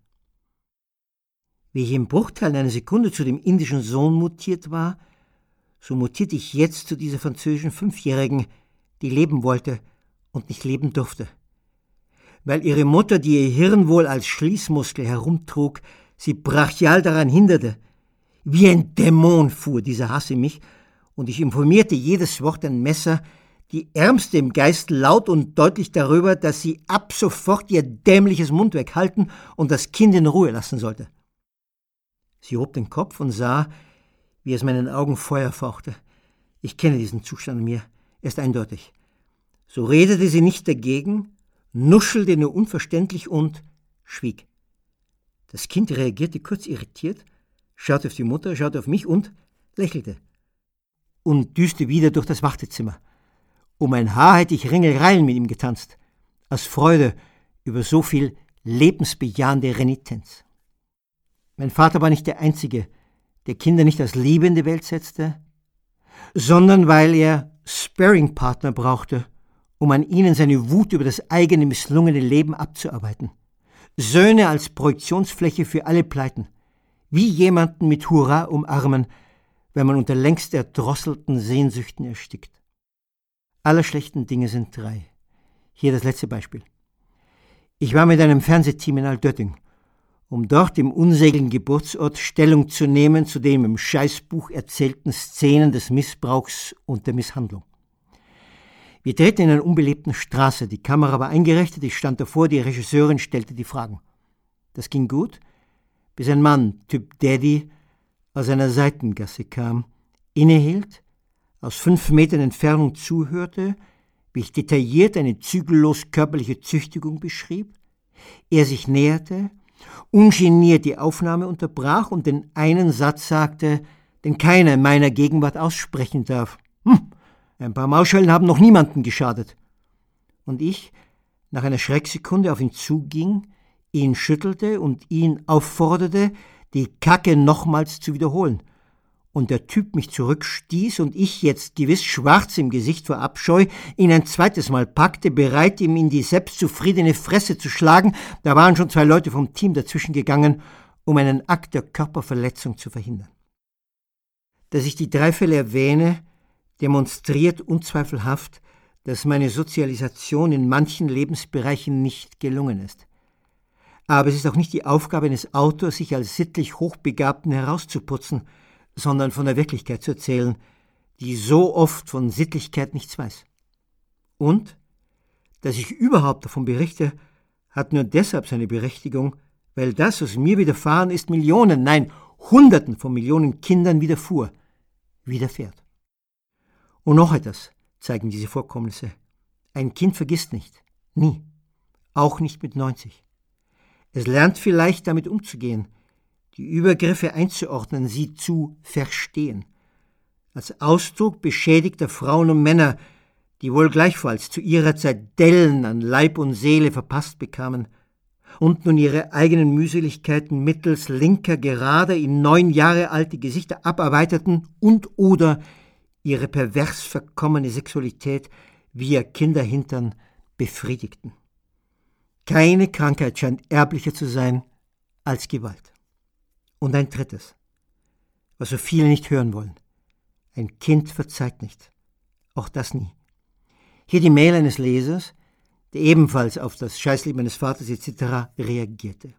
Speaker 6: Wie ich im Bruchteil einer Sekunde zu dem indischen Sohn mutiert war, so mutierte ich jetzt zu dieser französischen Fünfjährigen, die leben wollte und nicht leben durfte. Weil ihre Mutter, die ihr Hirn wohl als Schließmuskel herumtrug, sie brachial daran hinderte. Wie ein Dämon fuhr dieser Hass in mich, und ich informierte jedes Wort ein Messer, die Ärmste im Geist laut und deutlich darüber, dass sie ab sofort ihr dämliches Mundwerk halten und das Kind in Ruhe lassen sollte. Sie hob den Kopf und sah, wie aus meinen Augen Feuer fauchte. Ich kenne diesen Zustand in mir, er ist eindeutig. So redete sie nicht dagegen, nuschelte nur unverständlich und schwieg. Das Kind reagierte kurz irritiert, schaute auf die Mutter, schaute auf mich und lächelte. Und düste wieder durch das Wartezimmer. Um ein Haar hätte ich Ringelreilen mit ihm getanzt, aus Freude über so viel lebensbejahende Renitenz. Mein Vater war nicht der Einzige, der Kinder nicht als Liebe in die Welt setzte, sondern weil er Sparringpartner brauchte, um an ihnen seine Wut über das eigene misslungene Leben abzuarbeiten. Söhne als Projektionsfläche für alle Pleiten. Wie jemanden mit Hurra umarmen, wenn man unter längst erdrosselten Sehnsüchten erstickt. Alle schlechten Dinge sind drei. Hier das letzte Beispiel. Ich war mit einem Fernsehteam in Altötting, um dort im unsägligen Geburtsort Stellung zu nehmen zu den im Scheißbuch erzählten Szenen des Missbrauchs und der Misshandlung. Wir drehten in einer unbelebten Straße, die Kamera war eingerichtet, ich stand davor, die Regisseurin stellte die Fragen. Das ging gut, bis ein Mann, Typ Daddy, aus einer Seitengasse kam, innehielt, aus fünf Metern Entfernung zuhörte, wie ich detailliert eine zügellos körperliche Züchtigung beschrieb, er sich näherte, ungeniert die Aufnahme unterbrach und den einen Satz sagte, den keiner in meiner Gegenwart aussprechen darf. Hm, ein paar Maulschellen haben noch niemandem geschadet. Und ich, nach einer Schrecksekunde auf ihn zuging, ihn schüttelte und ihn aufforderte, die Kacke nochmals zu wiederholen. Und der Typ mich zurückstieß und ich, jetzt gewiss schwarz im Gesicht vor Abscheu, ihn ein zweites Mal packte, bereit, ihm in die selbstzufriedene Fresse zu schlagen. Da waren schon zwei Leute vom Team dazwischen gegangen, um einen Akt der Körperverletzung zu verhindern. Dass ich die drei Fälle erwähne, demonstriert unzweifelhaft, dass meine Sozialisation in manchen Lebensbereichen nicht gelungen ist. Aber es ist auch nicht die Aufgabe eines Autors, sich als sittlich Hochbegabten herauszuputzen, sondern von der Wirklichkeit zu erzählen, die so oft von Sittlichkeit nichts weiß. Und, dass ich überhaupt davon berichte, hat nur deshalb seine Berechtigung, weil das, was mir widerfahren ist, Millionen, nein, Hunderten von Millionen Kindern widerfuhr, widerfährt. Und noch etwas zeigen diese Vorkommnisse. Ein Kind vergisst nicht, nie, auch nicht mit neunzig. Es lernt vielleicht damit umzugehen, die Übergriffe einzuordnen, sie zu verstehen. Als Ausdruck beschädigter Frauen und Männer, die wohl gleichfalls zu ihrer Zeit Dellen an Leib und Seele verpasst bekamen und nun ihre eigenen Mühseligkeiten mittels linker gerade in neun Jahre alte Gesichter abarbeiteten und oder ihre pervers verkommene Sexualität via Kinderhintern befriedigten. Keine Krankheit scheint erblicher zu sein als Gewalt. Und ein drittes, was so viele nicht hören wollen. Ein Kind verzeiht nicht. Auch das nie. Hier die Mail eines Lesers, der ebenfalls auf das Scheißleben meines Vaters et cetera reagierte.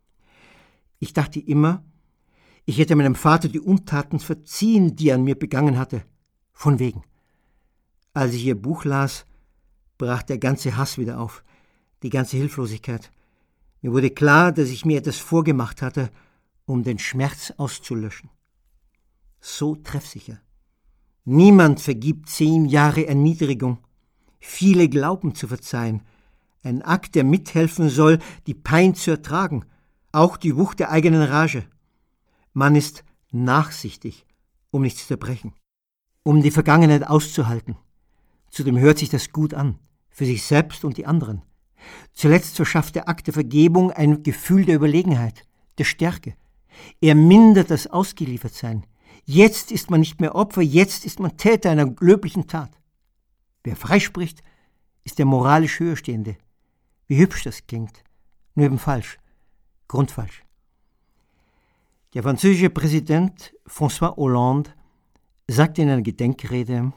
Speaker 6: Ich dachte immer, ich hätte meinem Vater die Untaten verziehen, die er an mir begangen hatte. Von wegen. Als ich ihr Buch las, brach der ganze Hass wieder auf, die ganze Hilflosigkeit. Mir wurde klar, dass ich mir etwas vorgemacht hatte, um den Schmerz auszulöschen. So treffsicher. Niemand vergibt zehn Jahre Erniedrigung. Viele glauben zu verzeihen. Ein Akt, der mithelfen soll, die Pein zu ertragen, auch die Wucht der eigenen Rage. Man ist nachsichtig, um nicht zu zerbrechen, um die Vergangenheit auszuhalten. Zudem hört sich das gut an, für sich selbst und die anderen. Zuletzt verschafft der Akt der Vergebung ein Gefühl der Überlegenheit, der Stärke. Er mindert das Ausgeliefertsein. Jetzt ist man nicht mehr Opfer, jetzt ist man Täter einer löblichen Tat. Wer freispricht, ist der moralisch Höherstehende. Wie hübsch das klingt, nur eben falsch, grundfalsch. Der französische Präsident François Hollande sagte in einer Gedenkrede,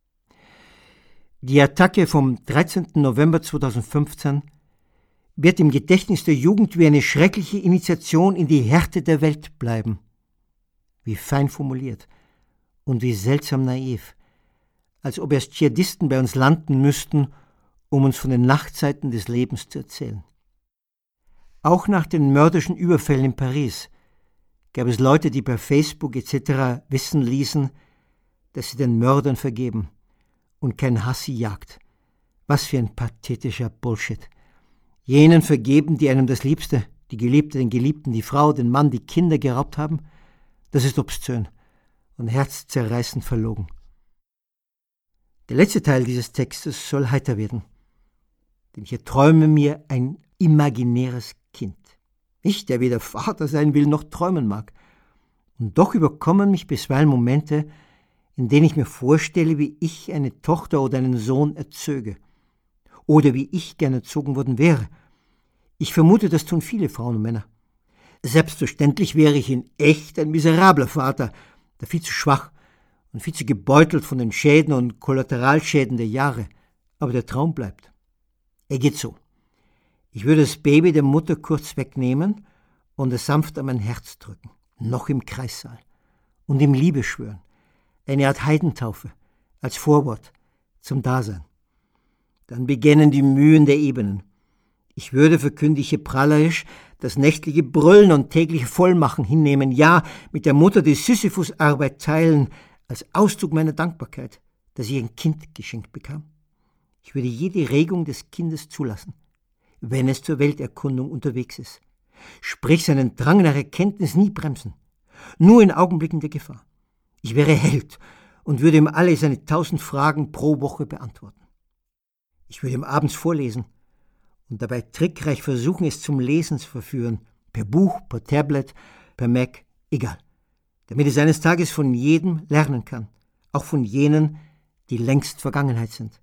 Speaker 6: die Attacke vom dreizehnten November zweitausendfünfzehn wird im Gedächtnis der Jugend wie eine schreckliche Initiation in die Härte der Welt bleiben. Wie fein formuliert und wie seltsam naiv, als ob erst Dschihadisten bei uns landen müssten, um uns von den Nachtzeiten des Lebens zu erzählen. Auch nach den mörderischen Überfällen in Paris gab es Leute, die per Facebook et cetera wissen ließen, dass sie den Mördern vergeben und kein Hass sie jagt. Was für ein pathetischer Bullshit. Jenen vergeben, die einem das Liebste, die Geliebte, den Geliebten, die Frau, den Mann, die Kinder geraubt haben? Das ist obszön und herzzerreißend verlogen. Der letzte Teil dieses Textes soll heiter werden, denn ich erträume mir ein imaginäres Kind. Ich, der weder Vater sein will noch träumen mag. Und doch überkommen mich bisweilen Momente, in denen ich mir vorstelle, wie ich eine Tochter oder einen Sohn erzöge. Oder wie ich gern erzogen worden wäre. Ich vermute, das tun viele Frauen und Männer. Selbstverständlich wäre ich in echt ein miserabler Vater, der viel zu schwach und viel zu gebeutelt von den Schäden und Kollateralschäden der Jahre. Aber der Traum bleibt. Er geht so. Ich würde das Baby der Mutter kurz wegnehmen und es sanft an mein Herz drücken, noch im Kreissaal, und ihm Liebe schwören, eine Art Heidentaufe, als Vorwort zum Dasein. Dann beginnen die Mühen der Ebenen. Ich würde, verkündige prahlerisch, das nächtliche Brüllen und tägliche Vollmachen hinnehmen, ja, mit der Mutter die Sisyphus-Arbeit teilen, als Ausdruck meiner Dankbarkeit, dass ich ein Kind geschenkt bekam. Ich würde jede Regung des Kindes zulassen, wenn es zur Welterkundung unterwegs ist. Sprich, seinen Drang nach Erkenntnis nie bremsen, nur in Augenblicken der Gefahr. Ich wäre Held und würde ihm alle seine tausend Fragen pro Woche beantworten. Ich würde ihm abends vorlesen und dabei trickreich versuchen, es zum Lesen zu verführen, per Buch, per Tablet, per Mac, egal, damit es eines Tages von jedem lernen kann, auch von jenen, die längst Vergangenheit sind.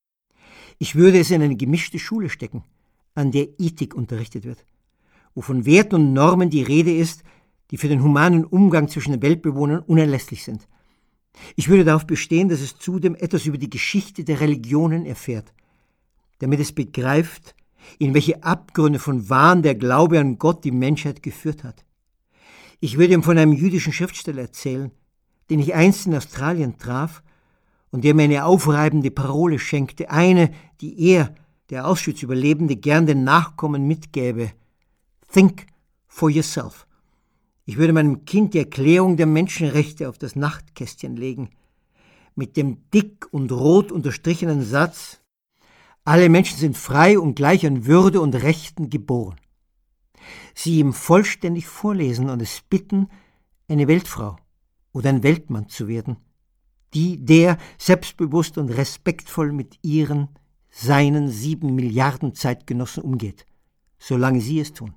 Speaker 6: Ich würde es in eine gemischte Schule stecken, an der Ethik unterrichtet wird, wo von Werten und Normen die Rede ist, die für den humanen Umgang zwischen den Weltbewohnern unerlässlich sind. Ich würde darauf bestehen, dass es zudem etwas über die Geschichte der Religionen erfährt, damit es begreift, in welche Abgründe von Wahn der Glaube an Gott die Menschheit geführt hat. Ich würde ihm von einem jüdischen Schriftsteller erzählen, den ich einst in Australien traf und der mir eine aufreibende Parole schenkte, eine, die er, der Auschwitz-Überlebende, gern den Nachkommen mitgäbe. Think for yourself. Ich würde meinem Kind die Erklärung der Menschenrechte auf das Nachtkästchen legen, mit dem dick und rot unterstrichenen Satz: Alle Menschen sind frei und gleich an Würde und Rechten geboren. Sie ihm vollständig vorlesen und es bitten, eine Weltfrau oder ein Weltmann zu werden, die, der selbstbewusst und respektvoll mit ihren, seinen sieben Milliarden Zeitgenossen umgeht, solange sie es tun.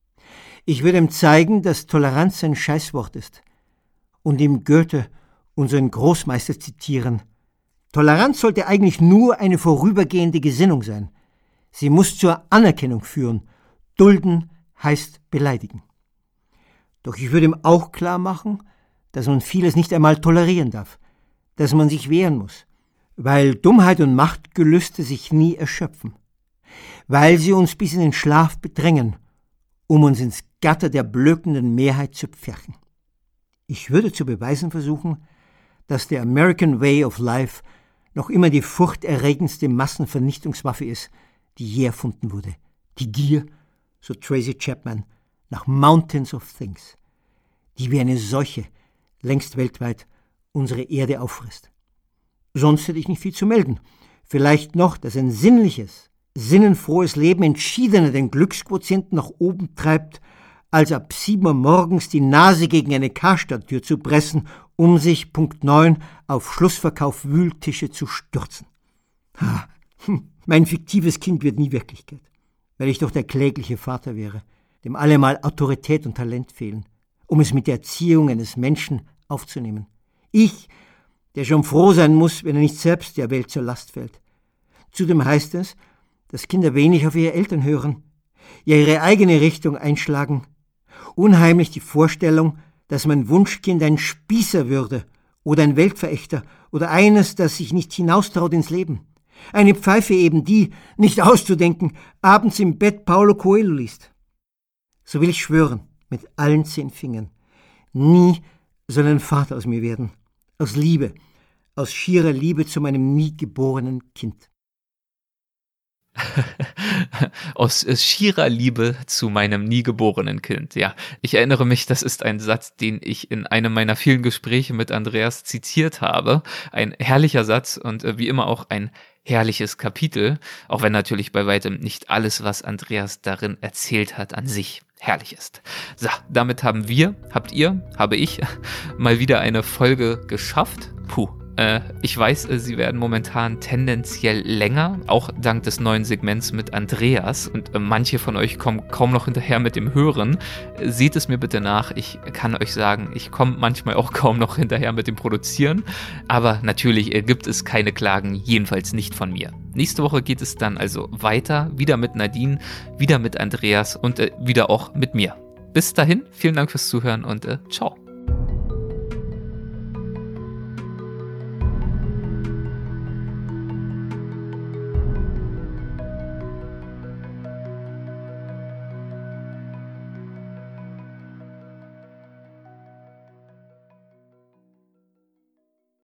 Speaker 6: Ich würde ihm zeigen, dass Toleranz ein Scheißwort ist und ihm Goethe, unseren Großmeister, zitieren: Toleranz sollte eigentlich nur eine vorübergehende Gesinnung sein. Sie muss zur Anerkennung führen. Dulden heißt beleidigen. Doch ich würde ihm auch klar machen, dass man vieles nicht einmal tolerieren darf, dass man sich wehren muss, weil Dummheit und Machtgelüste sich nie erschöpfen, weil sie uns bis in den Schlaf bedrängen, um uns ins Gatter der blökenden Mehrheit zu pferchen. Ich würde zu beweisen versuchen, dass der American Way of Life noch immer die furchterregendste Massenvernichtungswaffe ist, die je erfunden wurde. Die Gier, so Tracy Chapman, nach Mountains of Things, die wie eine Seuche längst weltweit unsere Erde auffrisst. Sonst hätte ich nicht viel zu melden. Vielleicht noch, dass ein sinnliches, sinnenfrohes Leben entschiedener den Glücksquotienten nach oben treibt, als ab sieben Uhr morgens die Nase gegen eine Karstadttür zu pressen, um sich Punkt neun auf Schlussverkauf Wühltische zu stürzen. Ha, hm, mein fiktives Kind wird nie Wirklichkeit, weil ich doch der klägliche Vater wäre, dem allemal Autorität und Talent fehlen, um es mit der Erziehung eines Menschen aufzunehmen. Ich, der schon froh sein muss, wenn er nicht selbst der Welt zur Last fällt. Zudem heißt es, dass Kinder wenig auf ihre Eltern hören, ja ihre eigene Richtung einschlagen. Unheimlich die Vorstellung, dass mein Wunschkind ein Spießer würde oder ein Weltverächter oder eines, das sich nicht hinaustraut ins Leben. Eine Pfeife eben, die, nicht auszudenken, abends im Bett Paulo Coelho liest. So will ich schwören, mit allen zehn Fingern, nie soll ein Vater aus mir werden, aus Liebe, aus schierer Liebe zu meinem nie geborenen Kind.
Speaker 1: Aus schierer Liebe zu meinem nie geborenen Kind. Ja, ich erinnere mich, das ist ein Satz, den ich in einem meiner vielen Gespräche mit Andreas zitiert habe. Ein herrlicher Satz und äh, wie immer auch ein herrliches Kapitel, auch wenn natürlich bei weitem nicht alles, was Andreas darin erzählt hat, an sich herrlich ist. So, damit haben wir, habt ihr, habe ich mal wieder eine Folge geschafft. Puh. Äh, ich weiß, äh, sie werden momentan tendenziell länger, auch dank des neuen Segments mit Andreas. Und äh, manche von euch kommen kaum noch hinterher mit dem Hören. Äh, seht es mir bitte nach. Ich kann euch sagen, ich komme manchmal auch kaum noch hinterher mit dem Produzieren. Aber natürlich äh, gibt es keine Klagen, jedenfalls nicht von mir. Nächste Woche geht es dann also weiter, wieder mit Nadine, wieder mit Andreas und äh, wieder auch mit mir. Bis dahin, vielen Dank fürs Zuhören und äh, ciao.